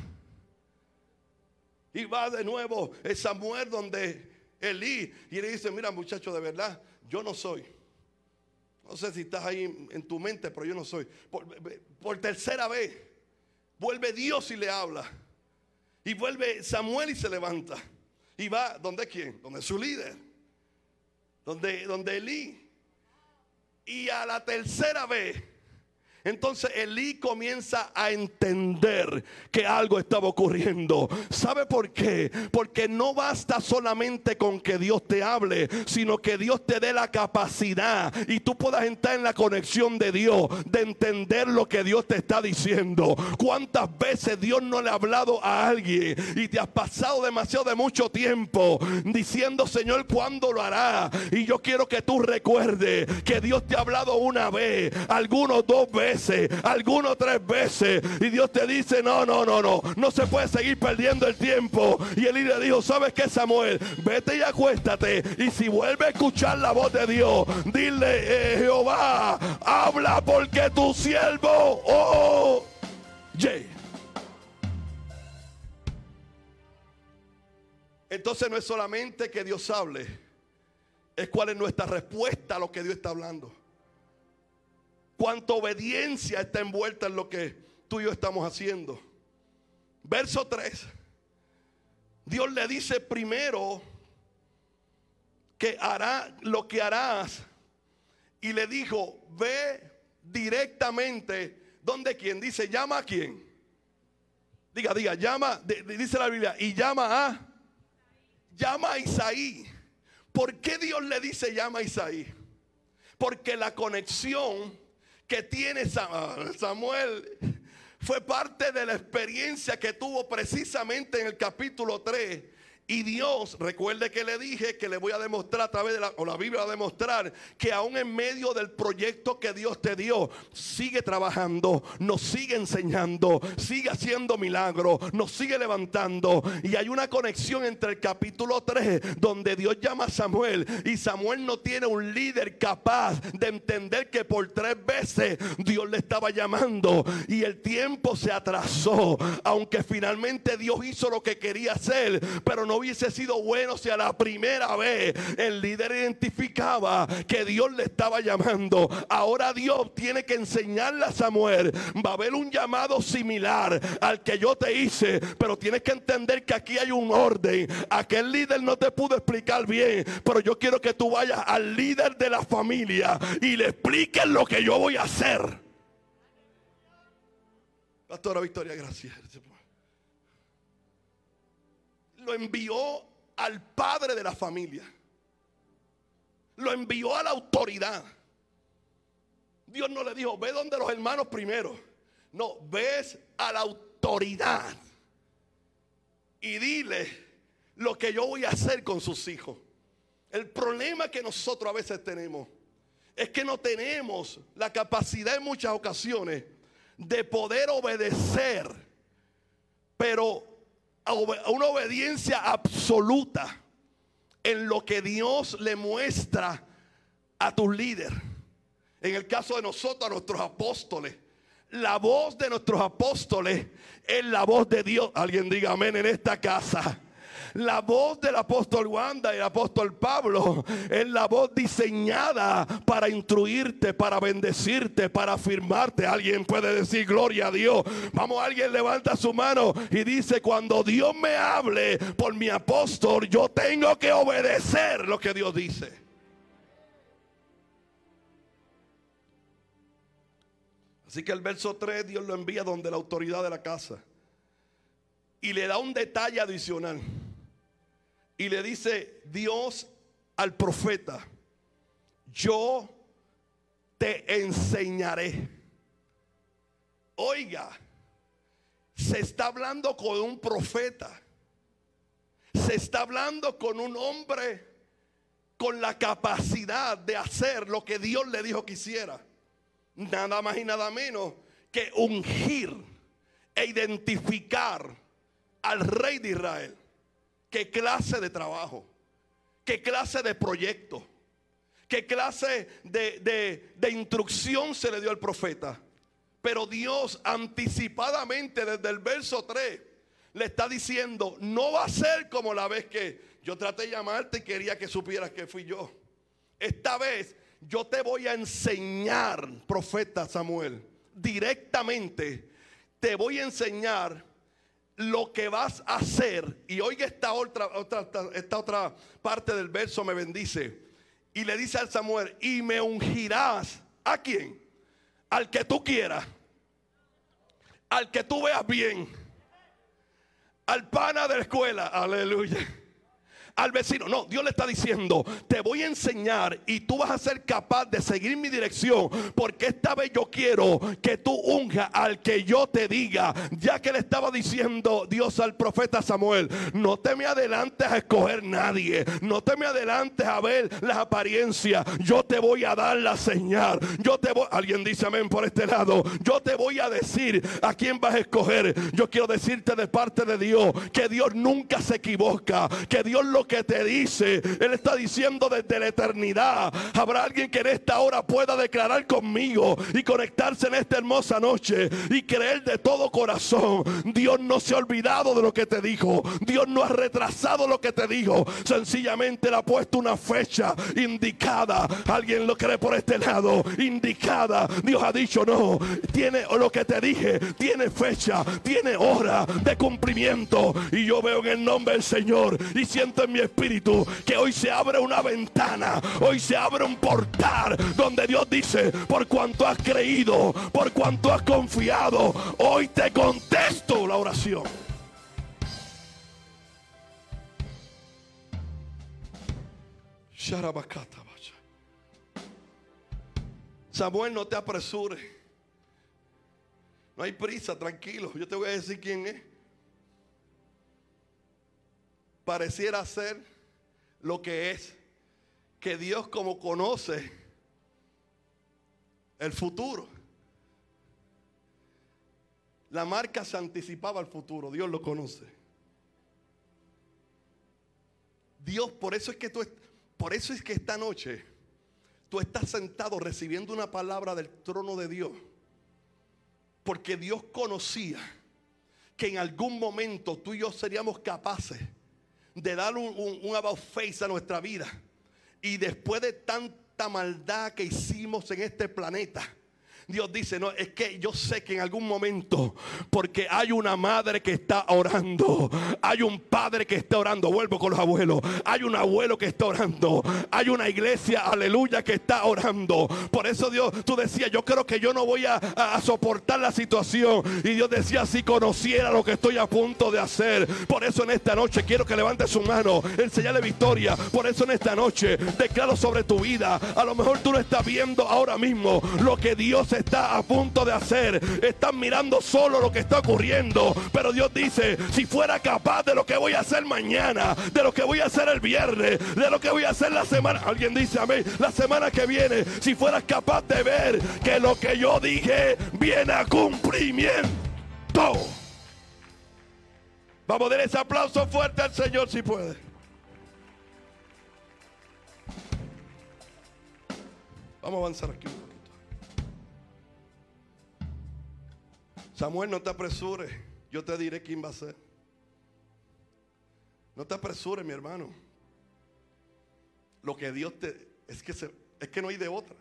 Y va de nuevo el Samuel donde Elí. Y le dice, mira muchacho, de verdad, yo no soy. No sé si estás ahí en tu mente, pero yo no soy. Por, por tercera vez, vuelve Dios y le habla. Y vuelve Samuel y se levanta. Y va, ¿donde quién? Donde su líder. Donde, donde Elí. Y a la tercera vez, entonces Elí comienza a entender que algo estaba ocurriendo. ¿Sabe por qué? Porque no basta solamente con que Dios te hable, sino que Dios te dé la capacidad y tú puedas entrar en la conexión de Dios, de entender lo que Dios te está diciendo. ¿Cuántas veces Dios no le ha hablado a alguien y te has pasado demasiado de mucho tiempo diciendo, Señor, ¿cuándo lo hará? Y yo quiero que tú recuerdes que Dios te ha hablado una vez, algunos dos veces, algunos tres veces, y Dios te dice, no, no, no, no, no se puede seguir perdiendo el tiempo. Y Elí le dijo, ¿sabes qué, Samuel? Vete y acuéstate, y si vuelve a escuchar la voz de Dios, dile, eh, Jehová, habla porque tu siervo oye. Entonces no es solamente que Dios hable, es cuál es nuestra respuesta a lo que Dios está hablando. Cuánta obediencia está envuelta en lo que tú y yo estamos haciendo. Verso tres. Dios le dice primero que hará lo que harás. Y le dijo, ve directamente. ¿Dónde quién? Dice, llama a quién. Diga, diga, llama, dice la Biblia, y llama a, llama a Isaí. ¿Por qué Dios le dice llama a Isaí? Porque la conexión que tiene Samuel fue parte de la experiencia que tuvo precisamente en el capítulo tres. Y Dios, recuerde que le dije que le voy a demostrar a través de la, o la Biblia va a demostrar que aún en medio del proyecto que Dios te dio, sigue trabajando, nos sigue enseñando, sigue haciendo milagros, nos sigue levantando. Y hay una conexión entre el capítulo tres, donde Dios llama a Samuel, y Samuel no tiene un líder capaz de entender que por tres veces Dios le estaba llamando, y el tiempo se atrasó, aunque finalmente Dios hizo lo que quería hacer. Pero no hubiese sido bueno si a la primera vez el líder identificaba que Dios le estaba llamando. Ahora Dios tiene que enseñarle a Samuel, va a haber un llamado similar al que yo te hice, pero tienes que entender que aquí hay un orden. Aquel líder no te pudo explicar bien, pero yo quiero que tú vayas al líder de la familia y le expliques lo que yo voy a hacer. Pastora Victoria, gracias. Lo envió al padre de la familia. Lo envió a la autoridad. Dios no le dijo, ve donde los hermanos primero. No, ves a la autoridad y dile lo que yo voy a hacer con sus hijos. El problema que nosotros a veces tenemos es que no tenemos la capacidad en muchas ocasiones de poder obedecer, pero a una obediencia absoluta en lo que Dios le muestra a tus líderes. En el caso de nosotros, a nuestros apóstoles, la voz de nuestros apóstoles es la voz de Dios. Alguien diga amén en esta casa. La voz del apóstol Wanda y el apóstol Pablo es la voz diseñada para instruirte, para bendecirte, para afirmarte. Alguien puede decir gloria a Dios. Vamos, alguien levanta su mano y dice, cuando Dios me hable por mi apóstol, yo tengo que obedecer lo que Dios dice. Así que el verso tres, Dios lo envía donde la autoridad de la casa y le da un detalle adicional. Y le dice Dios al profeta, yo te enseñaré. Oiga, se está hablando con un profeta. Se se está hablando con un hombre con la capacidad de hacer lo que Dios le dijo que hiciera. Nada más y nada menos que ungir e identificar al rey de Israel. ¿Qué clase de trabajo? ¿Qué clase de proyecto? ¿Qué clase de, de, de instrucción se le dio al profeta? Pero Dios anticipadamente desde el verso tres le está diciendo: no va a ser como la vez que yo traté de llamarte y quería que supieras que fui yo. Esta vez yo te voy a enseñar, profeta Samuel, directamente te voy a enseñar lo que vas a hacer. Y oiga esta otra, otra, esta otra parte del verso, me bendice. Y le dice al Samuel: y me ungirás. ¿A quién? Al que tú quieras, al que tú veas bien, al pana de la escuela, aleluya, al vecino. No, Dios le está diciendo: te voy a enseñar y tú vas a ser capaz de seguir mi dirección, porque esta vez yo quiero que tú unjas al que yo te diga. Ya que le estaba diciendo Dios al profeta Samuel: no te me adelantes a escoger nadie, no te me adelantes a ver las apariencias, yo te voy a dar la señal. Yo te voy, alguien dice amén por este lado, yo te voy a decir a quién vas a escoger. Yo quiero decirte de parte de Dios que Dios nunca se equivoca, que Dios lo que te dice, Él está diciendo desde la eternidad. Habrá alguien que en esta hora pueda declarar conmigo y conectarse en esta hermosa noche y creer de todo corazón: Dios no se ha olvidado de lo que te dijo, Dios no ha retrasado lo que te dijo, sencillamente le ha puesto una fecha indicada. Alguien lo cree por este lado, indicada. Dios ha dicho: no, tiene lo que te dije, tiene fecha, tiene hora de cumplimiento. Y yo veo en el nombre del Señor y siento en mi espíritu que hoy se abre una ventana, hoy se abre un portal donde Dios dice: por cuanto has creído, por cuanto has confiado, hoy te contesto la oración. Samuel, no te apresures, no hay prisa, tranquilo. Yo te voy a decir quién es. Pareciera ser lo que es, que Dios, como conoce el futuro, la marca se anticipaba al futuro. Dios lo conoce. Dios, por eso es que tú, por eso es que esta noche tú estás sentado recibiendo una palabra del trono de Dios, porque Dios conocía que en algún momento tú y yo seríamos capaces de dar un, un, un about face a nuestra vida. Y después de tanta maldad que hicimos en este planeta, Dios dice: no, es que yo sé que en algún momento, porque hay una madre que está orando, hay un padre que está orando, vuelvo con los abuelos, hay un abuelo que está orando, hay una iglesia, aleluya, que está orando. Por eso Dios, tú decías: yo creo que yo no voy a, a, a soportar la situación. Y Dios decía: si conociera lo que estoy a punto de hacer. Por eso en esta noche quiero que levante su mano en señal de victoria. Por eso en esta noche declaro sobre tu vida: a lo mejor tú no estás viendo ahora mismo lo que Dios está a punto de hacer, están mirando solo lo que está ocurriendo, pero Dios dice: si fuera capaz de lo que voy a hacer mañana, de lo que voy a hacer el viernes, de lo que voy a hacer la semana, alguien dice amén, la semana que viene, si fueras capaz de ver que lo que yo dije viene a cumplimiento. Vamos a dar ese aplauso fuerte al Señor si puede. Vamos a avanzar aquí un poquito. Samuel, no te apresures, yo te diré quién va a ser. No te apresures, mi hermano. Lo que Dios te... Es que, se, es que no hay de otra.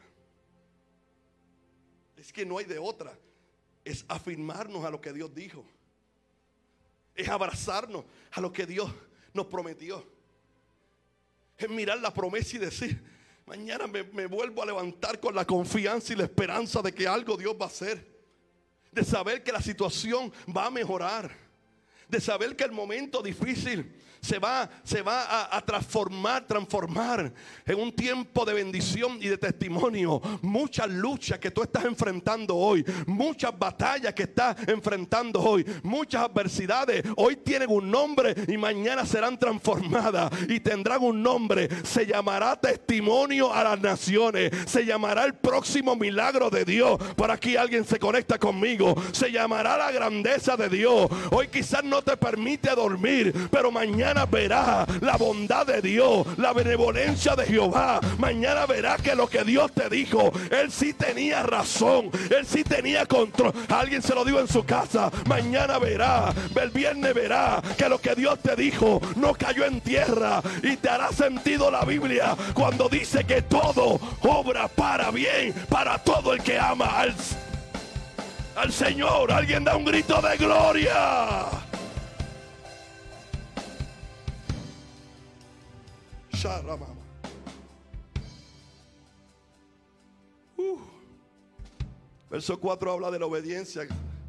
Es que no hay de otra. Es afirmarnos a lo que Dios dijo. Es abrazarnos a lo que Dios nos prometió. Es mirar la promesa y decir: mañana me, me vuelvo a levantar con la confianza y la esperanza de que algo Dios va a hacer. De saber que la situación va a mejorar. de saber que el momento difícil se va, se va a, a transformar, transformar en un tiempo de bendición y de testimonio. Muchas luchas que tú estás enfrentando hoy, muchas batallas que estás enfrentando hoy, muchas adversidades, hoy tienen un nombre y mañana serán transformadas y tendrán un nombre. Se llamará testimonio a las naciones, se llamará el próximo milagro de Dios. Por aquí alguien se conecta conmigo. Se llamará la grandeza de Dios. Hoy quizás no te permite dormir, pero mañana verás la bondad de Dios, la benevolencia de Jehová. Mañana verás que lo que Dios te dijo, Él sí tenía razón, Él sí tenía control. Alguien se lo dijo en su casa. Mañana verá, el viernes verá que lo que Dios te dijo no cayó en tierra. Y te hará sentido la Biblia cuando dice que todo obra para bien para todo el que ama al, al Señor. Alguien da un grito de gloria. Uh. Verso cuatro habla de la obediencia.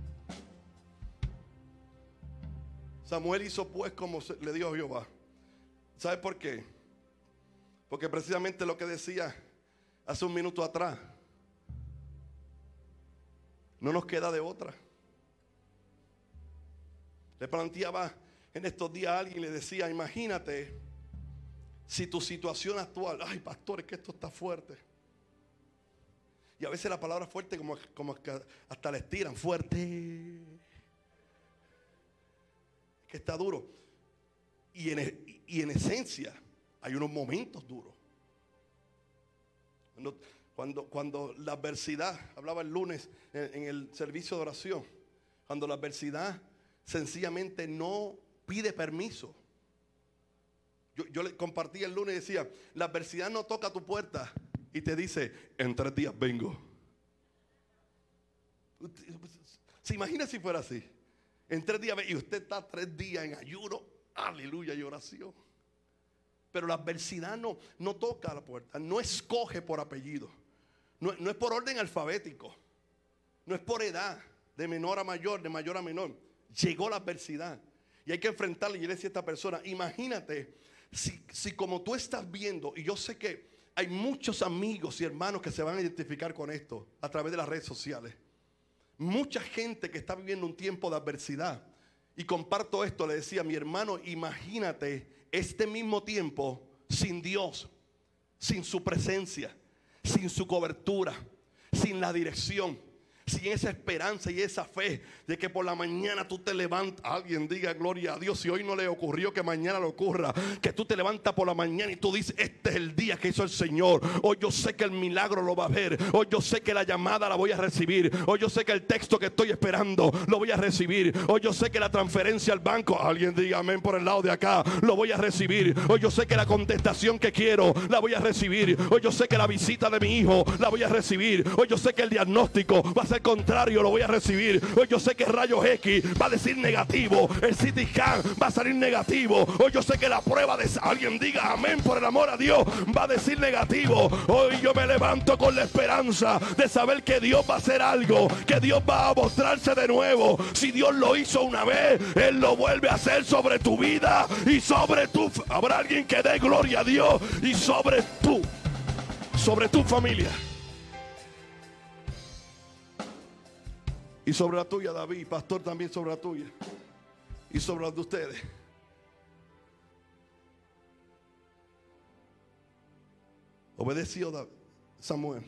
Samuel hizo pues como le dijo a Jehová. ¿Sabe por qué? Porque precisamente lo que decía hace un minuto atrás, no nos queda de otra. Le planteaba en estos días a alguien y le decía, imagínate si tu situación actual, ay pastor, es que esto está fuerte. Y a veces la palabra fuerte como, como que hasta le estiran, fuerte. Que está duro. Y en, y en esencia hay unos momentos duros. Cuando, cuando, cuando la adversidad, hablaba el lunes en, en el servicio de oración, cuando la adversidad sencillamente no pide permiso. Yo, yo le compartí el lunes y decía, la adversidad no toca tu puerta y te dice, en tres días vengo. ¿Se imagina si fuera así? En tres días, y usted está tres días en ayuno, aleluya, y oración. Pero la adversidad no, no toca la puerta, no escoge por apellido, no, no es por orden alfabético, no es por edad, de menor a mayor, de mayor a menor. Llegó la adversidad y hay que enfrentarla. Y yo le decía a esta persona, imagínate si, si como tú estás viendo, y yo sé que hay muchos amigos y hermanos que se van a identificar con esto a través de las redes sociales. Mucha gente que está viviendo un tiempo de adversidad. Y comparto esto, le decía a mi hermano, imagínate este mismo tiempo sin Dios, sin su presencia, sin su cobertura, sin la dirección, sin esa esperanza y esa fe de que por la mañana tú te levantas. Alguien diga gloria a Dios. Si hoy no le ocurrió, que mañana le ocurra. Que tú te levantas por la mañana y tú dices, este es el día que hizo el Señor. Hoy yo sé que el milagro lo va a ver. Hoy yo sé que la llamada la voy a recibir. Hoy yo sé que el texto que estoy esperando lo voy a recibir. Hoy yo sé que la transferencia al banco, alguien diga amén por el lado de acá, lo voy a recibir. Hoy yo sé que la contestación que quiero la voy a recibir. Hoy yo sé que la visita de mi hijo la voy a recibir. Hoy yo sé que el diagnóstico va a ser contrario, lo voy a recibir. Hoy yo sé que rayos X va a decir negativo, el C T scan va a salir negativo. Hoy yo sé que la prueba de alguien diga amén por el amor a Dios va a decir negativo. Hoy yo me levanto con la esperanza de saber que Dios va a hacer algo, que Dios va a mostrarse de nuevo. Si Dios lo hizo una vez, Él lo vuelve a hacer sobre tu vida y sobre tu. Habrá alguien que dé gloria a Dios y sobre tú, sobre tu familia. Y sobre la tuya, David, pastor, también sobre la tuya. Y sobre las de ustedes. Obedeció Samuel.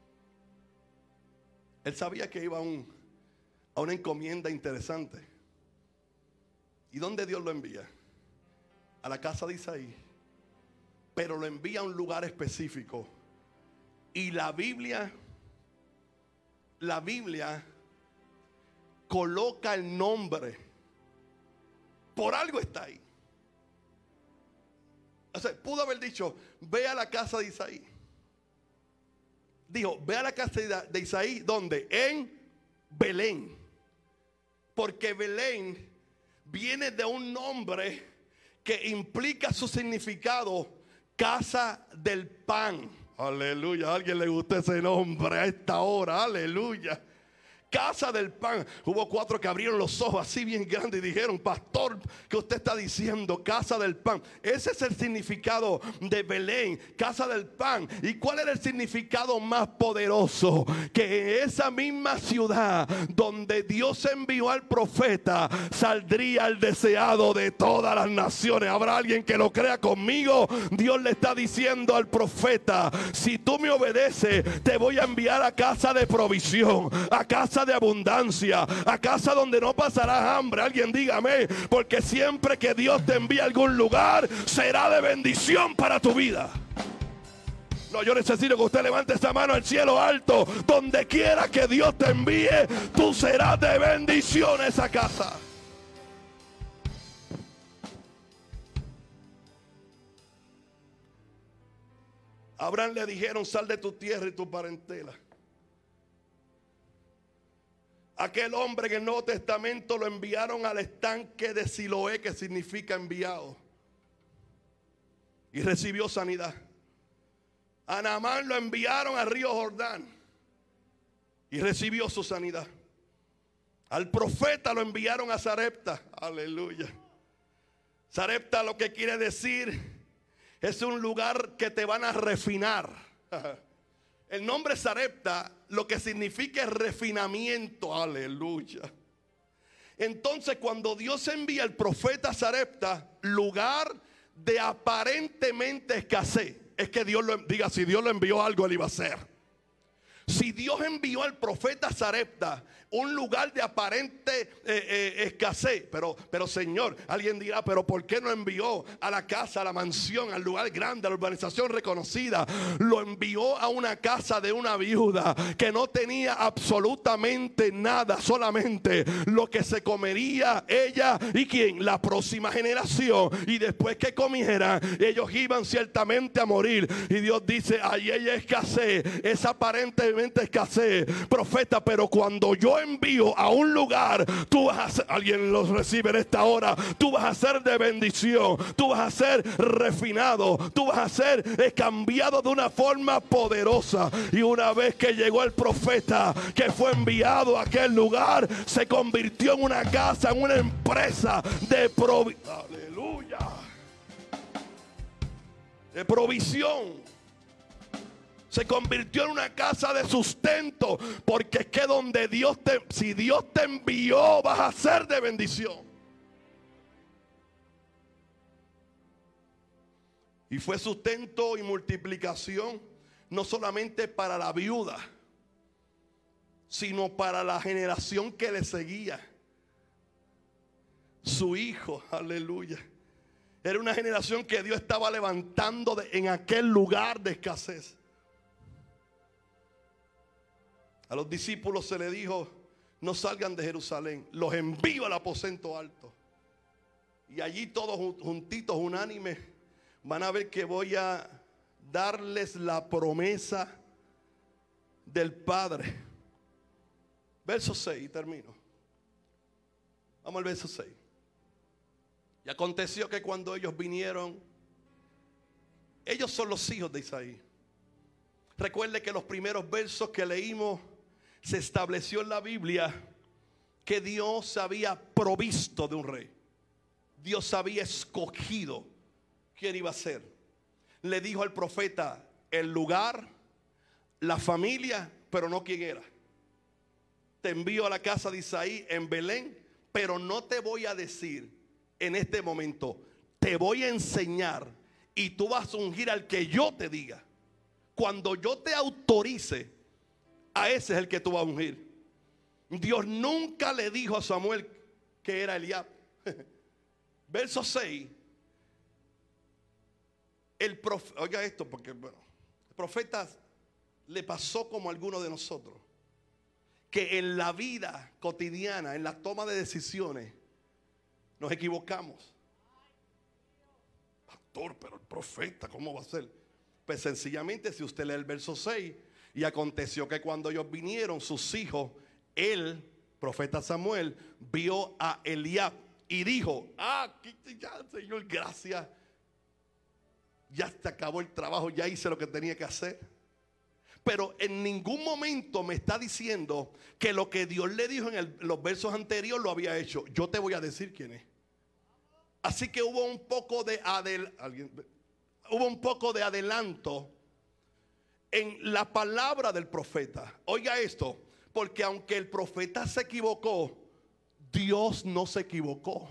Él sabía que iba a, un, a una encomienda interesante. ¿Y dónde Dios lo envía? A la casa de Isaí. Pero lo envía a un lugar específico. Y la Biblia, la Biblia coloca el nombre. Por algo está ahí. O sea, pudo haber dicho, ve a la casa de Isaí. Dijo, ve a la casa de Isaí, ¿dónde? En Belén. Porque Belén viene de un nombre que implica su significado, casa del pan. Aleluya, a alguien le gusta ese nombre a esta hora, aleluya. casa del pan. Hubo cuatro que abrieron los ojos así bien grandes y dijeron: pastor, ¿qué usted está diciendo? Casa del pan. Ese es el significado de Belén, casa del pan. ¿Y cuál era el significado más poderoso? Que en esa misma ciudad donde Dios envió al profeta saldría el deseado de todas las naciones. ¿Habrá alguien que lo crea conmigo? Dios le está diciendo al profeta: si tú me obedeces, te voy a enviar a casa de provisión, a casa de abundancia, a casa donde no pasarás hambre. Alguien dígame, porque siempre que Dios te envía a algún lugar, será de bendición para tu vida. No, yo necesito que usted levante esa mano al cielo alto. Donde quiera que Dios te envíe, tú serás de bendición a esa casa. A Abraham le dijeron: sal de tu tierra y tu parentela. Aquel hombre en el Nuevo Testamento lo enviaron al estanque de Siloé, que significa enviado, y recibió sanidad. A Naamán lo enviaron al río Jordán y recibió su sanidad. Al profeta lo enviaron a Sarepta. Aleluya. Sarepta lo que quiere decir es un lugar que te van a refinar. El nombre Sarepta lo que significa es refinamiento. Aleluya. Entonces, cuando Dios envía al profeta a Sarepta, lugar de aparentemente escasez, es que Dios lo diga, si Dios lo envió algo, él iba a hacer. Si Dios envió al profeta Sarepta, un lugar de aparente eh, eh, escasez, pero, pero Señor, alguien dirá: pero ¿por qué no envió a la casa, a la mansión, al lugar grande, a la urbanización reconocida? Lo envió a una casa de una viuda que no tenía absolutamente nada, solamente lo que se comería ella y quién, la próxima generación. Y después que comieran, ellos iban ciertamente a morir. Y Dios dice: ahí hay escasez, es aparentemente escasez, profeta, pero cuando yo envío a un lugar, tú vas a ser, alguien los recibe en esta hora, tú vas a ser de bendición, tú vas a ser refinado, tú vas a ser cambiado de una forma poderosa. Y una vez que llegó el profeta que fue enviado a aquel lugar, se convirtió en una casa, en una empresa de provisión. Aleluya. De provisión. Se convirtió en una casa de sustento, porque es que donde Dios te, si Dios te envió, vas a ser de bendición. Y fue sustento y multiplicación no solamente para la viuda, sino para la generación que le seguía. Su hijo, aleluya. Era una generación que Dios estaba levantando de, en aquel lugar de escasez. A los discípulos se les dijo: no salgan de Jerusalén, los envío al aposento alto. Y allí todos juntitos, unánimes, van a ver que voy a darles la promesa del Padre. Verso seis, y termino. Vamos al verso seis. Y aconteció que cuando ellos vinieron, ellos son los hijos de Isaí. Recuerde que los primeros versos que leímos, se estableció en la Biblia que Dios había provisto de un rey. Dios había escogido quién iba a ser. Le dijo al profeta el lugar, la familia, pero no quién era. Te envío a la casa de Isaí en Belén, pero no te voy a decir en este momento. Te voy a enseñar y tú vas a ungir al que yo te diga. Cuando yo te autorice, a ese es el que tú vas a ungir. Dios nunca le dijo a Samuel que era Eliab. Verso seis. El profeta, oiga esto, porque bueno, el profeta le pasó como a algunos de nosotros, que en la vida cotidiana, en la toma de decisiones, nos equivocamos. Pastor, pero el profeta, ¿cómo va a ser? Pues sencillamente, si usted lee el verso seis, y aconteció que cuando ellos vinieron, sus hijos, el profeta Samuel vio a Eliab y dijo: ah, ya, Señor, gracias, ya se acabó el trabajo, ya hice lo que tenía que hacer. Pero en ningún momento me está diciendo que lo que Dios le dijo en el, los versos anteriores lo había hecho. Yo te voy a decir quién es. Así que hubo un poco de adel, ¿alguien? Hubo un poco de adelanto en la palabra del profeta. Oiga esto, porque aunque el profeta se equivocó, Dios no se equivocó.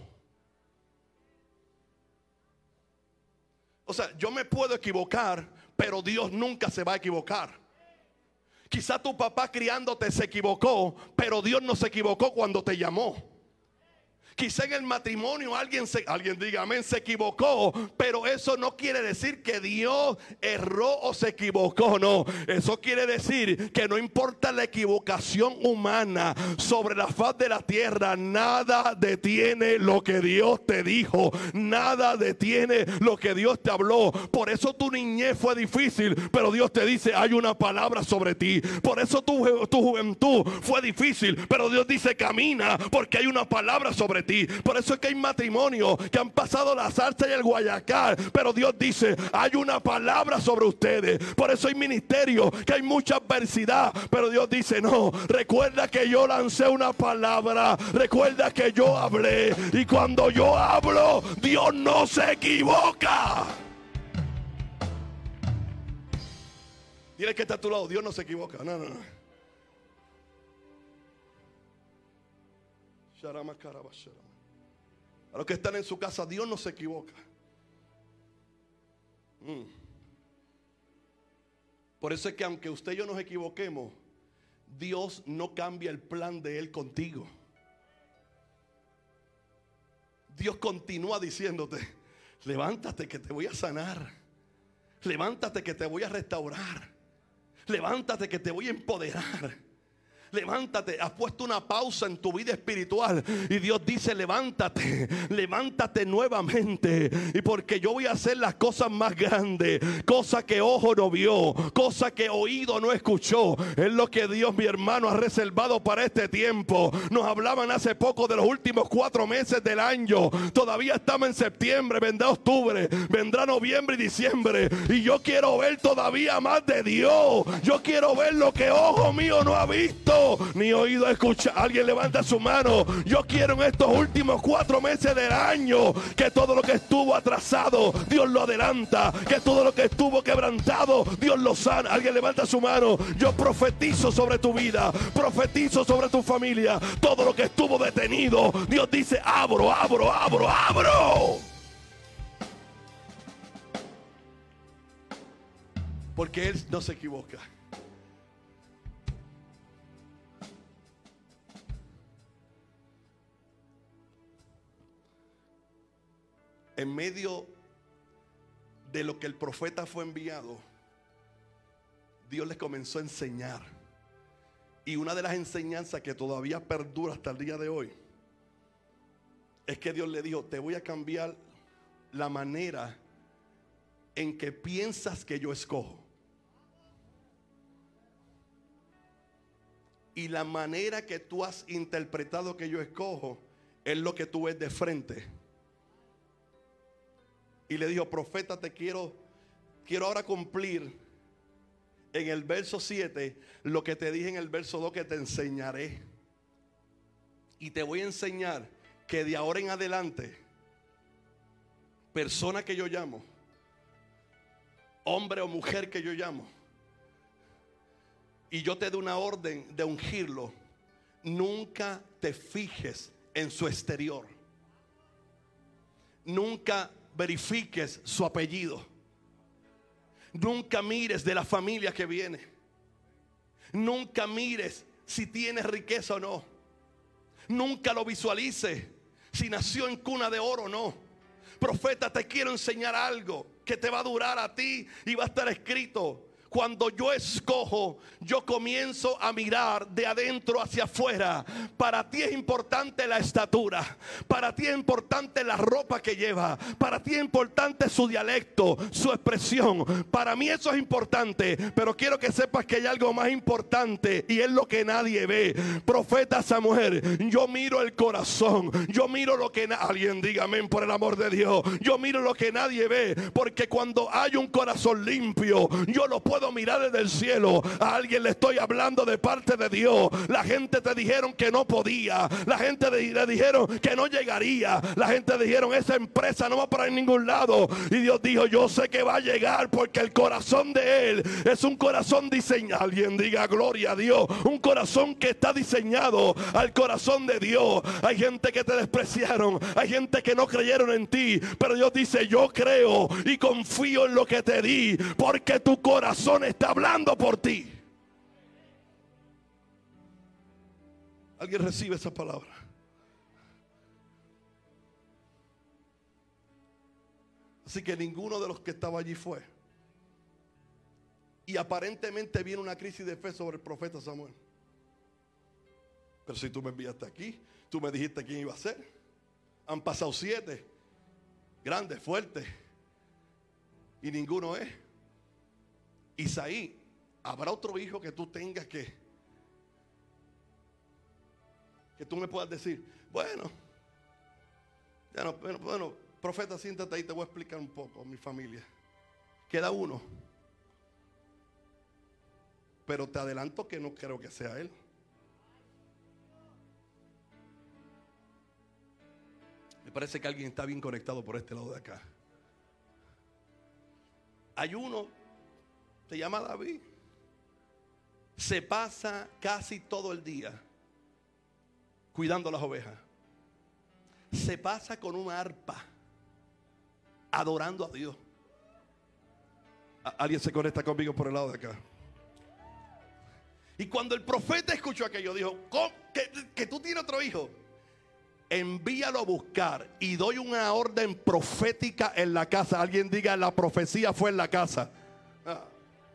O sea, yo me puedo equivocar, pero Dios nunca se va a equivocar. Quizá tu papá criándote se equivocó, pero Dios no se equivocó cuando te llamó. Quizá en el matrimonio alguien, se, alguien diga amén, se equivocó, pero eso no quiere decir que Dios erró o se equivocó, no. Eso quiere decir que no importa la equivocación humana sobre la faz de la tierra, nada detiene lo que Dios te dijo, nada detiene lo que Dios te habló. Por eso tu niñez fue difícil, pero Dios te dice hay una palabra sobre ti. Por eso tu, tu juventud fue difícil, pero Dios dice camina porque hay una palabra sobre ti. Por eso es que hay matrimonios que han pasado la salsa y el guayacán, pero Dios dice hay una palabra sobre ustedes. Por eso hay ministerios que hay mucha adversidad, pero Dios dice no, recuerda que yo lancé una palabra, recuerda que yo hablé, y cuando yo hablo Dios no se equivoca. Dile que está a tu lado, Dios no se equivoca. No, no, no. A los que están en su casa, Dios no se equivoca. Mm. Por eso es que aunque usted y yo nos equivoquemos, Dios no cambia el plan de Él contigo. Dios continúa diciéndote, levántate que te voy a sanar. Levántate que te voy a restaurar. Levántate que te voy a empoderar. Levántate, has puesto una pausa en tu vida espiritual y Dios dice levántate, levántate nuevamente, y porque yo voy a hacer las cosas más grandes, cosas que ojo no vio, cosas que oído no escuchó. Es lo que Dios, mi hermano, ha reservado para este tiempo. Nos hablaban hace poco de los últimos cuatro meses del año, todavía estamos en septiembre, vendrá octubre, vendrá noviembre y diciembre, y yo quiero ver todavía más de Dios. Yo quiero ver lo que ojo mío no ha visto ni oído escuchar. Alguien levanta su mano. Yo quiero en estos últimos cuatro meses del año que todo lo que estuvo atrasado Dios lo adelanta, que todo lo que estuvo quebrantado Dios lo sana. Alguien levanta su mano. Yo profetizo sobre tu vida, profetizo sobre tu familia. Todo lo que estuvo detenido, Dios dice abro, abro, abro, abro. Porque Él no se equivoca. En medio de lo que el profeta fue enviado, Dios les comenzó a enseñar. Y una de las enseñanzas que todavía perdura hasta el día de hoy es que Dios le dijo, te voy a cambiar la manera en que piensas que yo escojo. Y la manera que tú has interpretado que yo escojo es lo que tú ves de frente. Y le dijo, profeta, te quiero, quiero ahora cumplir en el verso siete lo que te dije en el verso dos, que te enseñaré. Y te voy a enseñar que de ahora en adelante, persona que yo llamo, hombre o mujer que yo llamo, y yo te doy una orden de ungirlo, nunca te fijes en su exterior. Nunca verifiques su apellido. Nunca mires de la familia que viene. Nunca mires si tiene riqueza o no. Nunca lo visualice si nació en cuna de oro o no. Profeta, te quiero enseñar algo que te va a durar a ti y va a estar escrito. Cuando yo escojo, yo comienzo a mirar de adentro hacia afuera. Para ti es importante la estatura. Para ti es importante la ropa que lleva. Para ti es importante su dialecto, su expresión. Para mí eso es importante. Pero quiero que sepas que hay algo más importante, y es lo que nadie ve. Profeta Samuel, yo miro el corazón. Yo miro lo que nadie... Alguien diga amén por el amor de Dios. Yo miro lo que nadie ve. Porque cuando hay un corazón limpio, yo lo puedo puedo mirar desde el cielo. A alguien le estoy hablando de parte de Dios. La gente te dijeron que no podía. La gente le dijeron que no llegaría. La gente dijeron esa empresa no va para ningún lado. Y Dios dijo, yo sé que va a llegar porque el corazón de Él es un corazón diseñado. Alguien diga gloria a Dios. Un corazón que está diseñado al corazón de Dios. Hay gente que te despreciaron. Hay gente que no creyeron en ti. Pero Dios dice, yo creo y confío en lo que te di. Porque tu corazón está hablando por ti. ¿Alguien recibe esa palabra? Así que ninguno de los que estaba allí fue. Y aparentemente viene una crisis de fe sobre el profeta Samuel. Pero si tú me enviaste aquí, tú me dijiste quién iba a ser. Han pasado siete, grandes, fuertes, y ninguno es. Isaí, ¿habrá otro hijo que tú tengas que que tú me puedas decir, bueno, ya no, bueno, bueno, profeta, siéntate ahí, te voy a explicar un poco a mi familia. Queda uno. Pero te adelanto que no creo que sea él. Me parece que alguien está bien conectado por este lado de acá. Hay uno, se llama David. Se pasa casi todo el día cuidando las ovejas. Se pasa con una arpa adorando a Dios. ¿Alguien se conecta conmigo por el lado de acá? Y cuando el profeta escuchó aquello, dijo, ¿Que, que tú tienes otro hijo? Envíalo a buscar y doy una orden profética en la casa. Alguien diga, la profecía fue en la casa. Ah.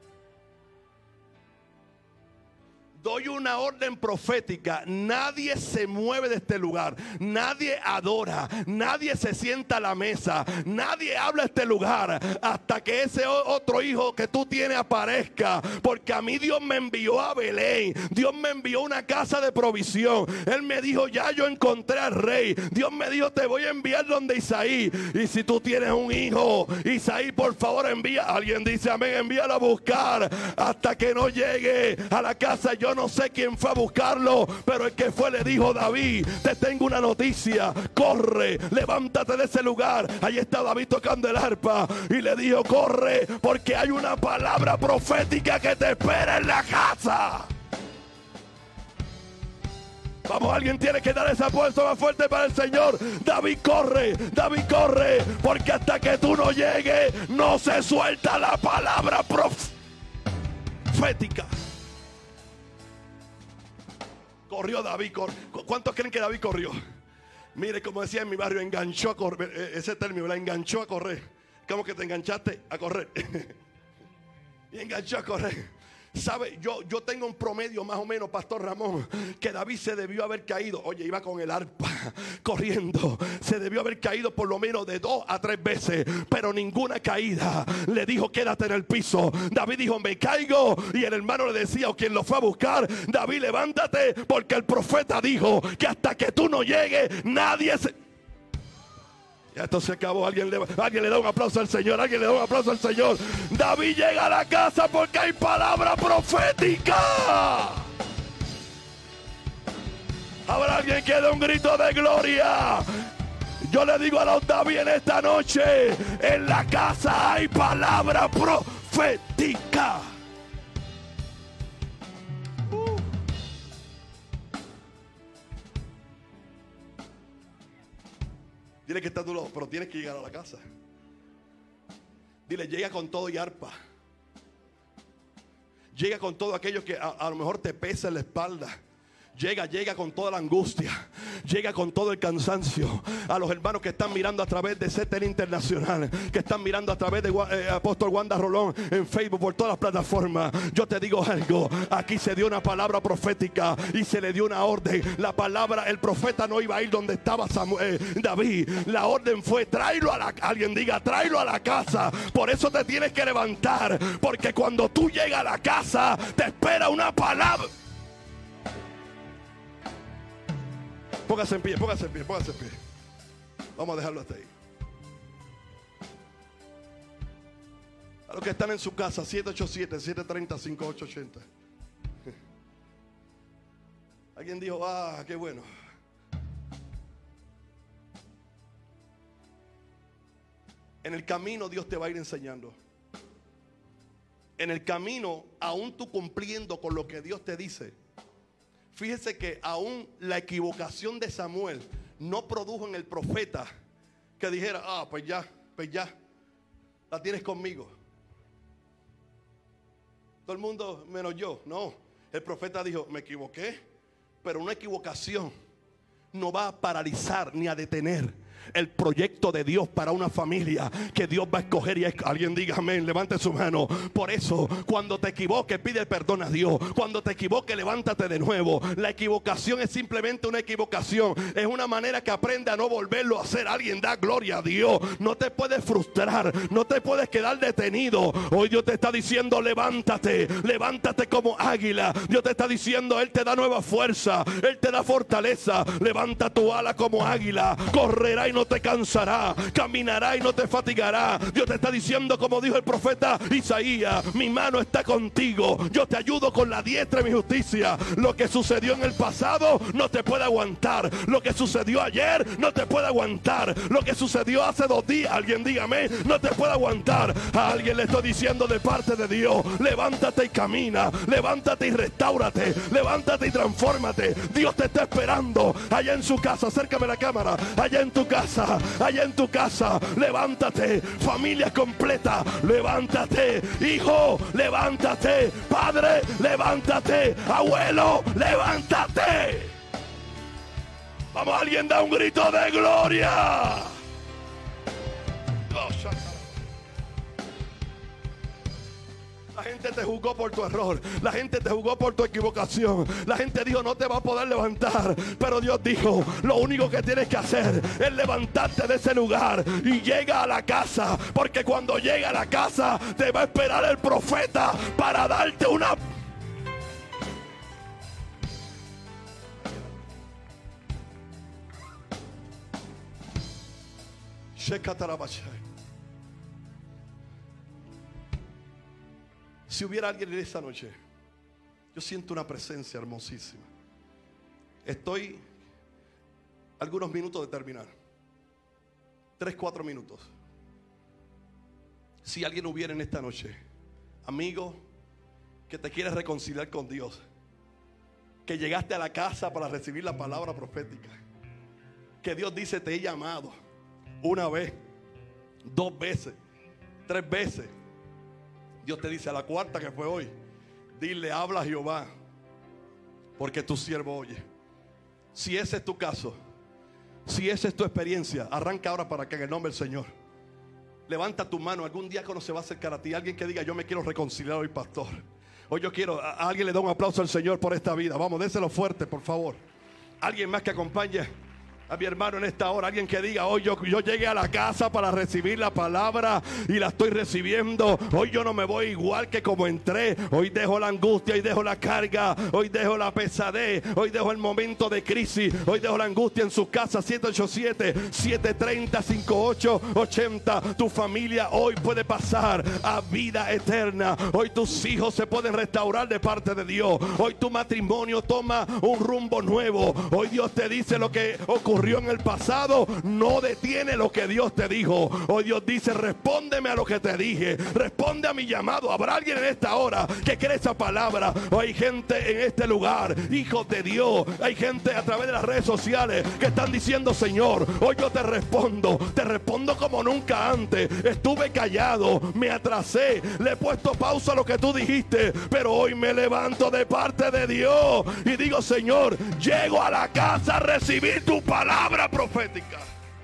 Doy una orden profética. Nadie se mueve de este lugar. Nadie adora. Nadie se sienta a la mesa. Nadie habla a este lugar hasta que ese otro hijo que tú tienes aparezca. Porque a mí Dios me envió a Belén. Dios me envió una casa de provisión. Él me dijo, ya yo encontré al rey. Dios me dijo, te voy a enviar donde Isaí. Y si tú tienes un hijo, Isaí, por favor envía. Alguien dice amén, envíalo a buscar hasta que no llegue a la casa. Yo no sé quién fue a buscarlo, pero el que fue le dijo, David, te tengo una noticia, corre, levántate de ese lugar. Ahí está David tocando el arpa y le dijo, corre, porque hay una palabra profética que te espera en la casa. Vamos, alguien tiene que dar ese aplauso más fuerte para el Señor. David corre, David corre, porque hasta que tú no llegues no se suelta la palabra profética. Corrió David. Cor... ¿Cuántos creen que David corrió? Mire, como decía en mi barrio, enganchó a correr. Ese término, la enganchó a correr. ¿Cómo que te enganchaste? A correr. Y enganchó a correr. ¿Sabe? Yo, yo tengo un promedio más o menos, Pastor Ramón, que David se debió haber caído. Oye, iba con el arpa corriendo. Se debió haber caído por lo menos de dos a tres veces, pero ninguna caída le dijo quédate en el piso. David dijo me caigo, y el hermano le decía, o quien lo fue a buscar, David levántate, porque el profeta dijo que hasta que tú no llegues nadie se... Ya esto se acabó. Alguien le, alguien le da un aplauso al Señor. Alguien le da un aplauso al Señor. David llega a la casa porque hay palabra profética. Habrá alguien que dé un grito de gloria. Yo le digo a los David en esta noche, en la casa hay palabra profética. Dile que está a tu lado, pero tienes que llegar a la casa. Dile, llega con todo y arpa. Llega con todo aquello que a, a lo mejor te pesa en la espalda. Llega, llega con toda la angustia. Llega con todo el cansancio. A los hermanos que están mirando a través de C T N Internacional, que están mirando a través de eh, Apóstol Wanda Rolón en Facebook, por todas las plataformas. Yo te digo algo. Aquí se dio una palabra profética y se le dio una orden. La palabra, el profeta no iba a ir donde estaba Samuel, eh, David. La orden fue tráelo a la... Alguien diga, tráelo a la casa. Por eso te tienes que levantar. Porque cuando tú llegas a la casa, te espera una palabra. Póngase en pie, póngase en pie, póngase en pie. Vamos a dejarlo hasta ahí. A los que están en su casa, siete ocho siete, siete tres cero, cinco ocho ocho cero. Alguien dijo, ah, qué bueno. En el camino Dios te va a ir enseñando. En el camino, aún tú cumpliendo con lo que Dios te dice. Fíjese que aún la equivocación de Samuel no produjo en el profeta que dijera, ah, pues ya, pues ya, la tienes conmigo. Todo el mundo menos yo. No, el profeta dijo, me equivoqué, pero una equivocación no va a paralizar ni a detener el proyecto de Dios para una familia que Dios va a escoger. Y alguien diga amén, levante su mano. Por eso, cuando te equivoques, pide perdón a Dios. Cuando te equivoques, levántate de nuevo. La equivocación es simplemente una equivocación. Es una manera que aprende a no volverlo a hacer. Alguien da gloria a Dios. No te puedes frustrar, no te puedes quedar detenido. Hoy Dios te está diciendo, levántate, levántate como águila. Dios te está diciendo, Él te da nueva fuerza, Él te da fortaleza. Levanta tu ala como águila, correrá y no te cansará, caminará y no te fatigará. Dios te está diciendo, como dijo el profeta Isaías, mi mano está contigo, yo te ayudo con la diestra de mi justicia. Lo que sucedió en el pasado no te puede aguantar. Lo que sucedió ayer no te puede aguantar. Lo que sucedió hace dos días, alguien dígame, no te puede aguantar. A alguien le estoy diciendo de parte de Dios, levántate y camina, levántate y restáurate, levántate y transfórmate. Dios te está esperando allá en su casa. Acércame la cámara, allá en tu casa. Allá en tu casa, levántate, familia completa, levántate, hijo, levántate, padre, levántate, abuelo, levántate. Vamos, alguien da un grito de gloria. Oh, la gente te juzgó por tu error. La gente te juzgó por tu equivocación. La gente dijo, no te va a poder levantar. Pero Dios dijo, lo único que tienes que hacer es levantarte de ese lugar y llega a la casa. Porque cuando llega a la casa te va a esperar el profeta para darte una... Si hubiera alguien en esta noche, yo siento una presencia hermosísima. Estoy algunos minutos de terminar. Tres, cuatro minutos. Si alguien hubiera en esta noche, amigo, que te quieres reconciliar con Dios, que llegaste a la casa para recibir la palabra profética, que Dios dice, te he llamado una vez, dos veces, tres veces. Dios te dice a la cuarta, que fue hoy, dile, habla Jehová, porque tu siervo oye. Si ese es tu caso, si esa es tu experiencia, arranca ahora para que en el nombre del Señor, levanta tu mano. Algún diácono se va a acercar a ti, alguien que diga, yo me quiero reconciliar hoy, pastor. Hoy yo quiero, a, a alguien le da un aplauso al Señor por esta vida. Vamos, déselo fuerte, por favor. Alguien más que acompañe a mi hermano en esta hora. Alguien que diga, hoy yo, yo llegué a la casa para recibir la palabra y la estoy recibiendo. Hoy yo no me voy igual que como entré. Hoy dejo la angustia y dejo la carga. Hoy dejo la pesadez. Hoy dejo el momento de crisis. Hoy dejo la angustia en su casa. siete ocho siete, siete tres cero, cinco ocho ocho cero. Tu familia hoy puede pasar a vida eterna. Hoy tus hijos se pueden restaurar de parte de Dios. Hoy tu matrimonio toma un rumbo nuevo. Hoy Dios te dice, lo que ocurrió en el pasado no detiene lo que Dios te dijo. Hoy Dios dice, respóndeme a lo que te dije, responde a mi llamado. Habrá alguien en esta hora que cree esa palabra. O hay gente en este lugar, hijos de Dios, hay gente a través de las redes sociales que están diciendo, Señor, hoy yo te respondo, te respondo como nunca antes. Estuve callado, me atrasé, le he puesto pausa a lo que tú dijiste, pero hoy me levanto de parte de Dios y digo, Señor, llego a la casa a recibir tu palabra profética.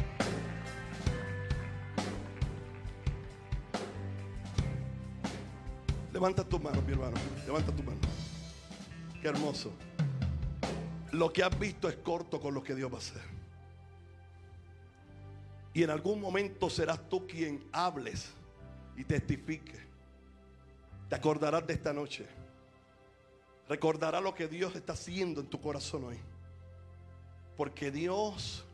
Levanta tu mano, mi hermano, levanta tu mano. Qué hermoso. Lo que has visto es corto con lo que Dios va a hacer. Y en algún momento serás tú quien hables y testifique. Te acordarás de esta noche. Recordarás lo que Dios está haciendo en tu corazón hoy. Porque Dios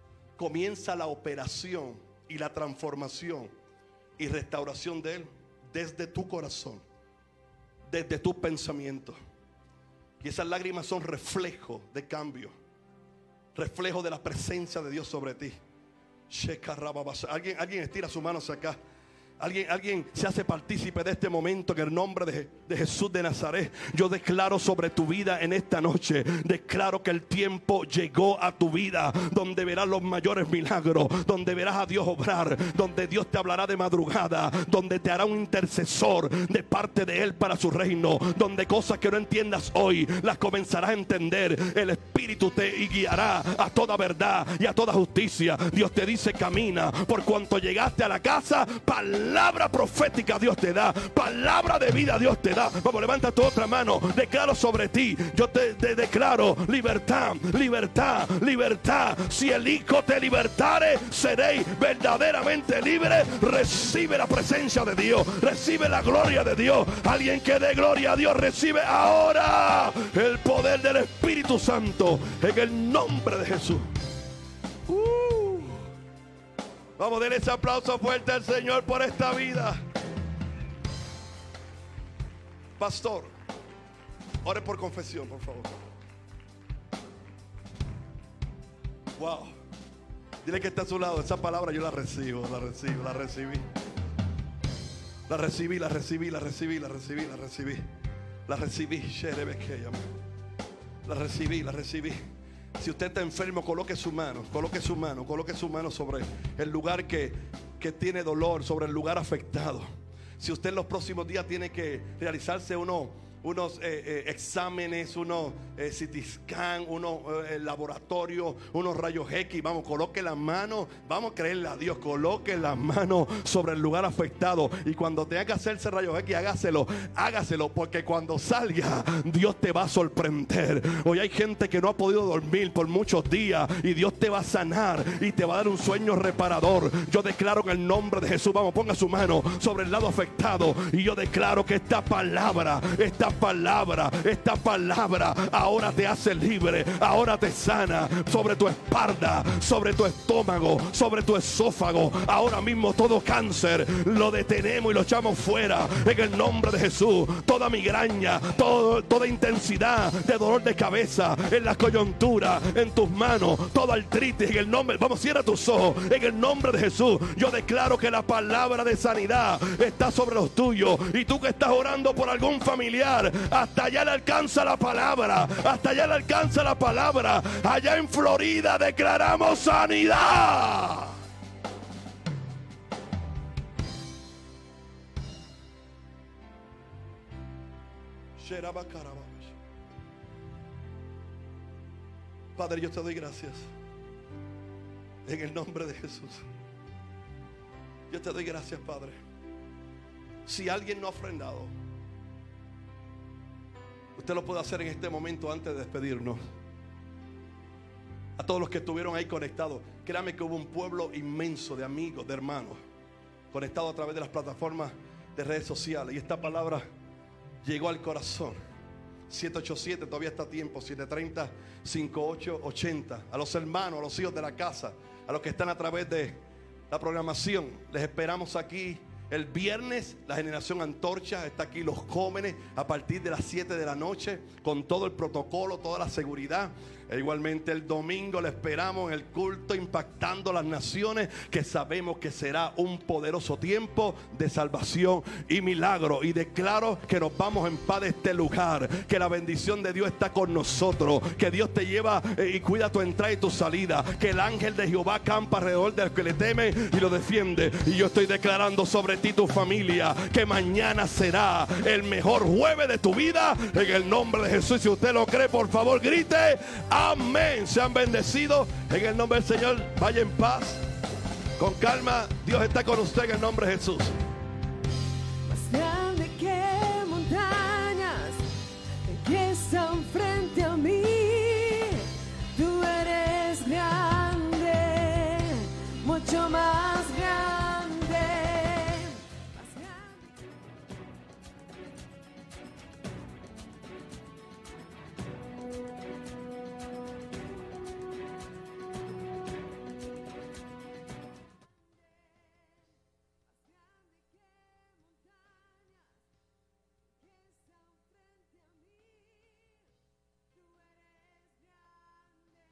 comienza la operación y la transformación y restauración de Él desde tu corazón, desde tu pensamiento. Y esas lágrimas son reflejo de cambio, reflejo de la presencia de Dios sobre ti. Alguien, alguien estira su mano hacia acá. Alguien, alguien se hace partícipe de este momento en el nombre de, de Jesús de Nazaret. Yo declaro sobre tu vida en esta noche. Declaro que el tiempo llegó a tu vida donde verás los mayores milagros, donde verás a Dios obrar, donde Dios te hablará de madrugada, donde te hará un intercesor de parte de Él para su reino, donde cosas que no entiendas hoy las comenzarás a entender. El Espíritu te guiará a toda verdad y a toda justicia. Dios te dice: camina, por cuanto llegaste a la casa. Palabra profética Dios te da, palabra de vida Dios te da. Vamos, levanta tu otra mano. Declaro sobre ti, yo te, te declaro libertad, libertad, libertad. Si el Hijo te libertare, seréis verdaderamente libres. Recibe la presencia de Dios, recibe la gloria de Dios. Alguien que dé gloria a Dios recibe ahora el poder del Espíritu Santo en el nombre de Jesús. uh. Vamos, denle ese aplauso fuerte al Señor por esta vida. Pastor, ore por confesión, por favor. Wow. Dile que está a su lado. Esa palabra yo la recibo, la recibo, la recibí. La recibí, la recibí, la recibí, la recibí, la recibí. La recibí, la recibí, la recibí. Si usted está enfermo, coloque su mano, coloque su mano, coloque su mano sobre el lugar que, que tiene dolor, sobre el lugar afectado. Si usted en los próximos días tiene que realizarse uno, unos eh, eh, exámenes, unos eh, C T scan, unos eh, laboratorios, unos rayos X, vamos, coloque la mano, vamos a creerle a Dios, coloque la mano sobre el lugar afectado. Y cuando tenga que hacerse rayos X, hágaselo, hágaselo, porque cuando salga, Dios te va a sorprender. Hoy hay gente que no ha podido dormir por muchos días y Dios te va a sanar y te va a dar un sueño reparador. Yo declaro en el nombre de Jesús, vamos, ponga su mano sobre el lado afectado y yo declaro que esta palabra, esta palabra, esta palabra ahora te hace libre, ahora te sana sobre tu espalda, sobre tu estómago, sobre tu esófago. Ahora mismo todo cáncer lo detenemos y lo echamos fuera en el nombre de Jesús. Toda migraña, todo, toda intensidad de dolor de cabeza en la coyuntura, en tus manos, toda artritis en el nombre, vamos, cierra tus ojos en el nombre de Jesús. Yo declaro que la palabra de sanidad está sobre los tuyos, y tú que estás orando por algún familiar, hasta allá le alcanza la palabra, hasta allá le alcanza la palabra. Allá en Florida declaramos sanidad. Padre, yo te doy gracias en el nombre de Jesús. Yo te doy gracias, Padre. Si alguien no ha ofrendado, usted lo puede hacer en este momento antes de despedirnos. A todos los que estuvieron ahí conectados, créame que hubo un pueblo inmenso de amigos, de hermanos, conectados a través de las plataformas de redes sociales. Y esta palabra llegó al corazón. siete ocho siete, todavía está a tiempo. siete tres cero, cinco ocho ocho cero. A los hermanos, a los hijos de la casa, a los que están a través de la programación, les esperamos aquí. El viernes la generación Antorcha está aquí, los jóvenes, a partir de las siete de la noche, con todo el protocolo, toda la seguridad. E igualmente el domingo le esperamos en el culto Impactando las Naciones, que sabemos que será un poderoso tiempo de salvación y milagro. Y declaro que nos vamos en paz de este lugar, que la bendición de Dios está con nosotros, que Dios te lleva eh, y cuida tu entrada y tu salida, que el ángel de Jehová campa alrededor del que le teme y lo defiende. Y yo estoy declarando sobre ti, tu familia, que mañana será el mejor jueves de tu vida en el nombre de Jesús. Si usted lo cree, por favor grite amén. Sean bendecidos en el nombre del Señor. Vaya en paz, con calma. Dios está con usted en el nombre de Jesús.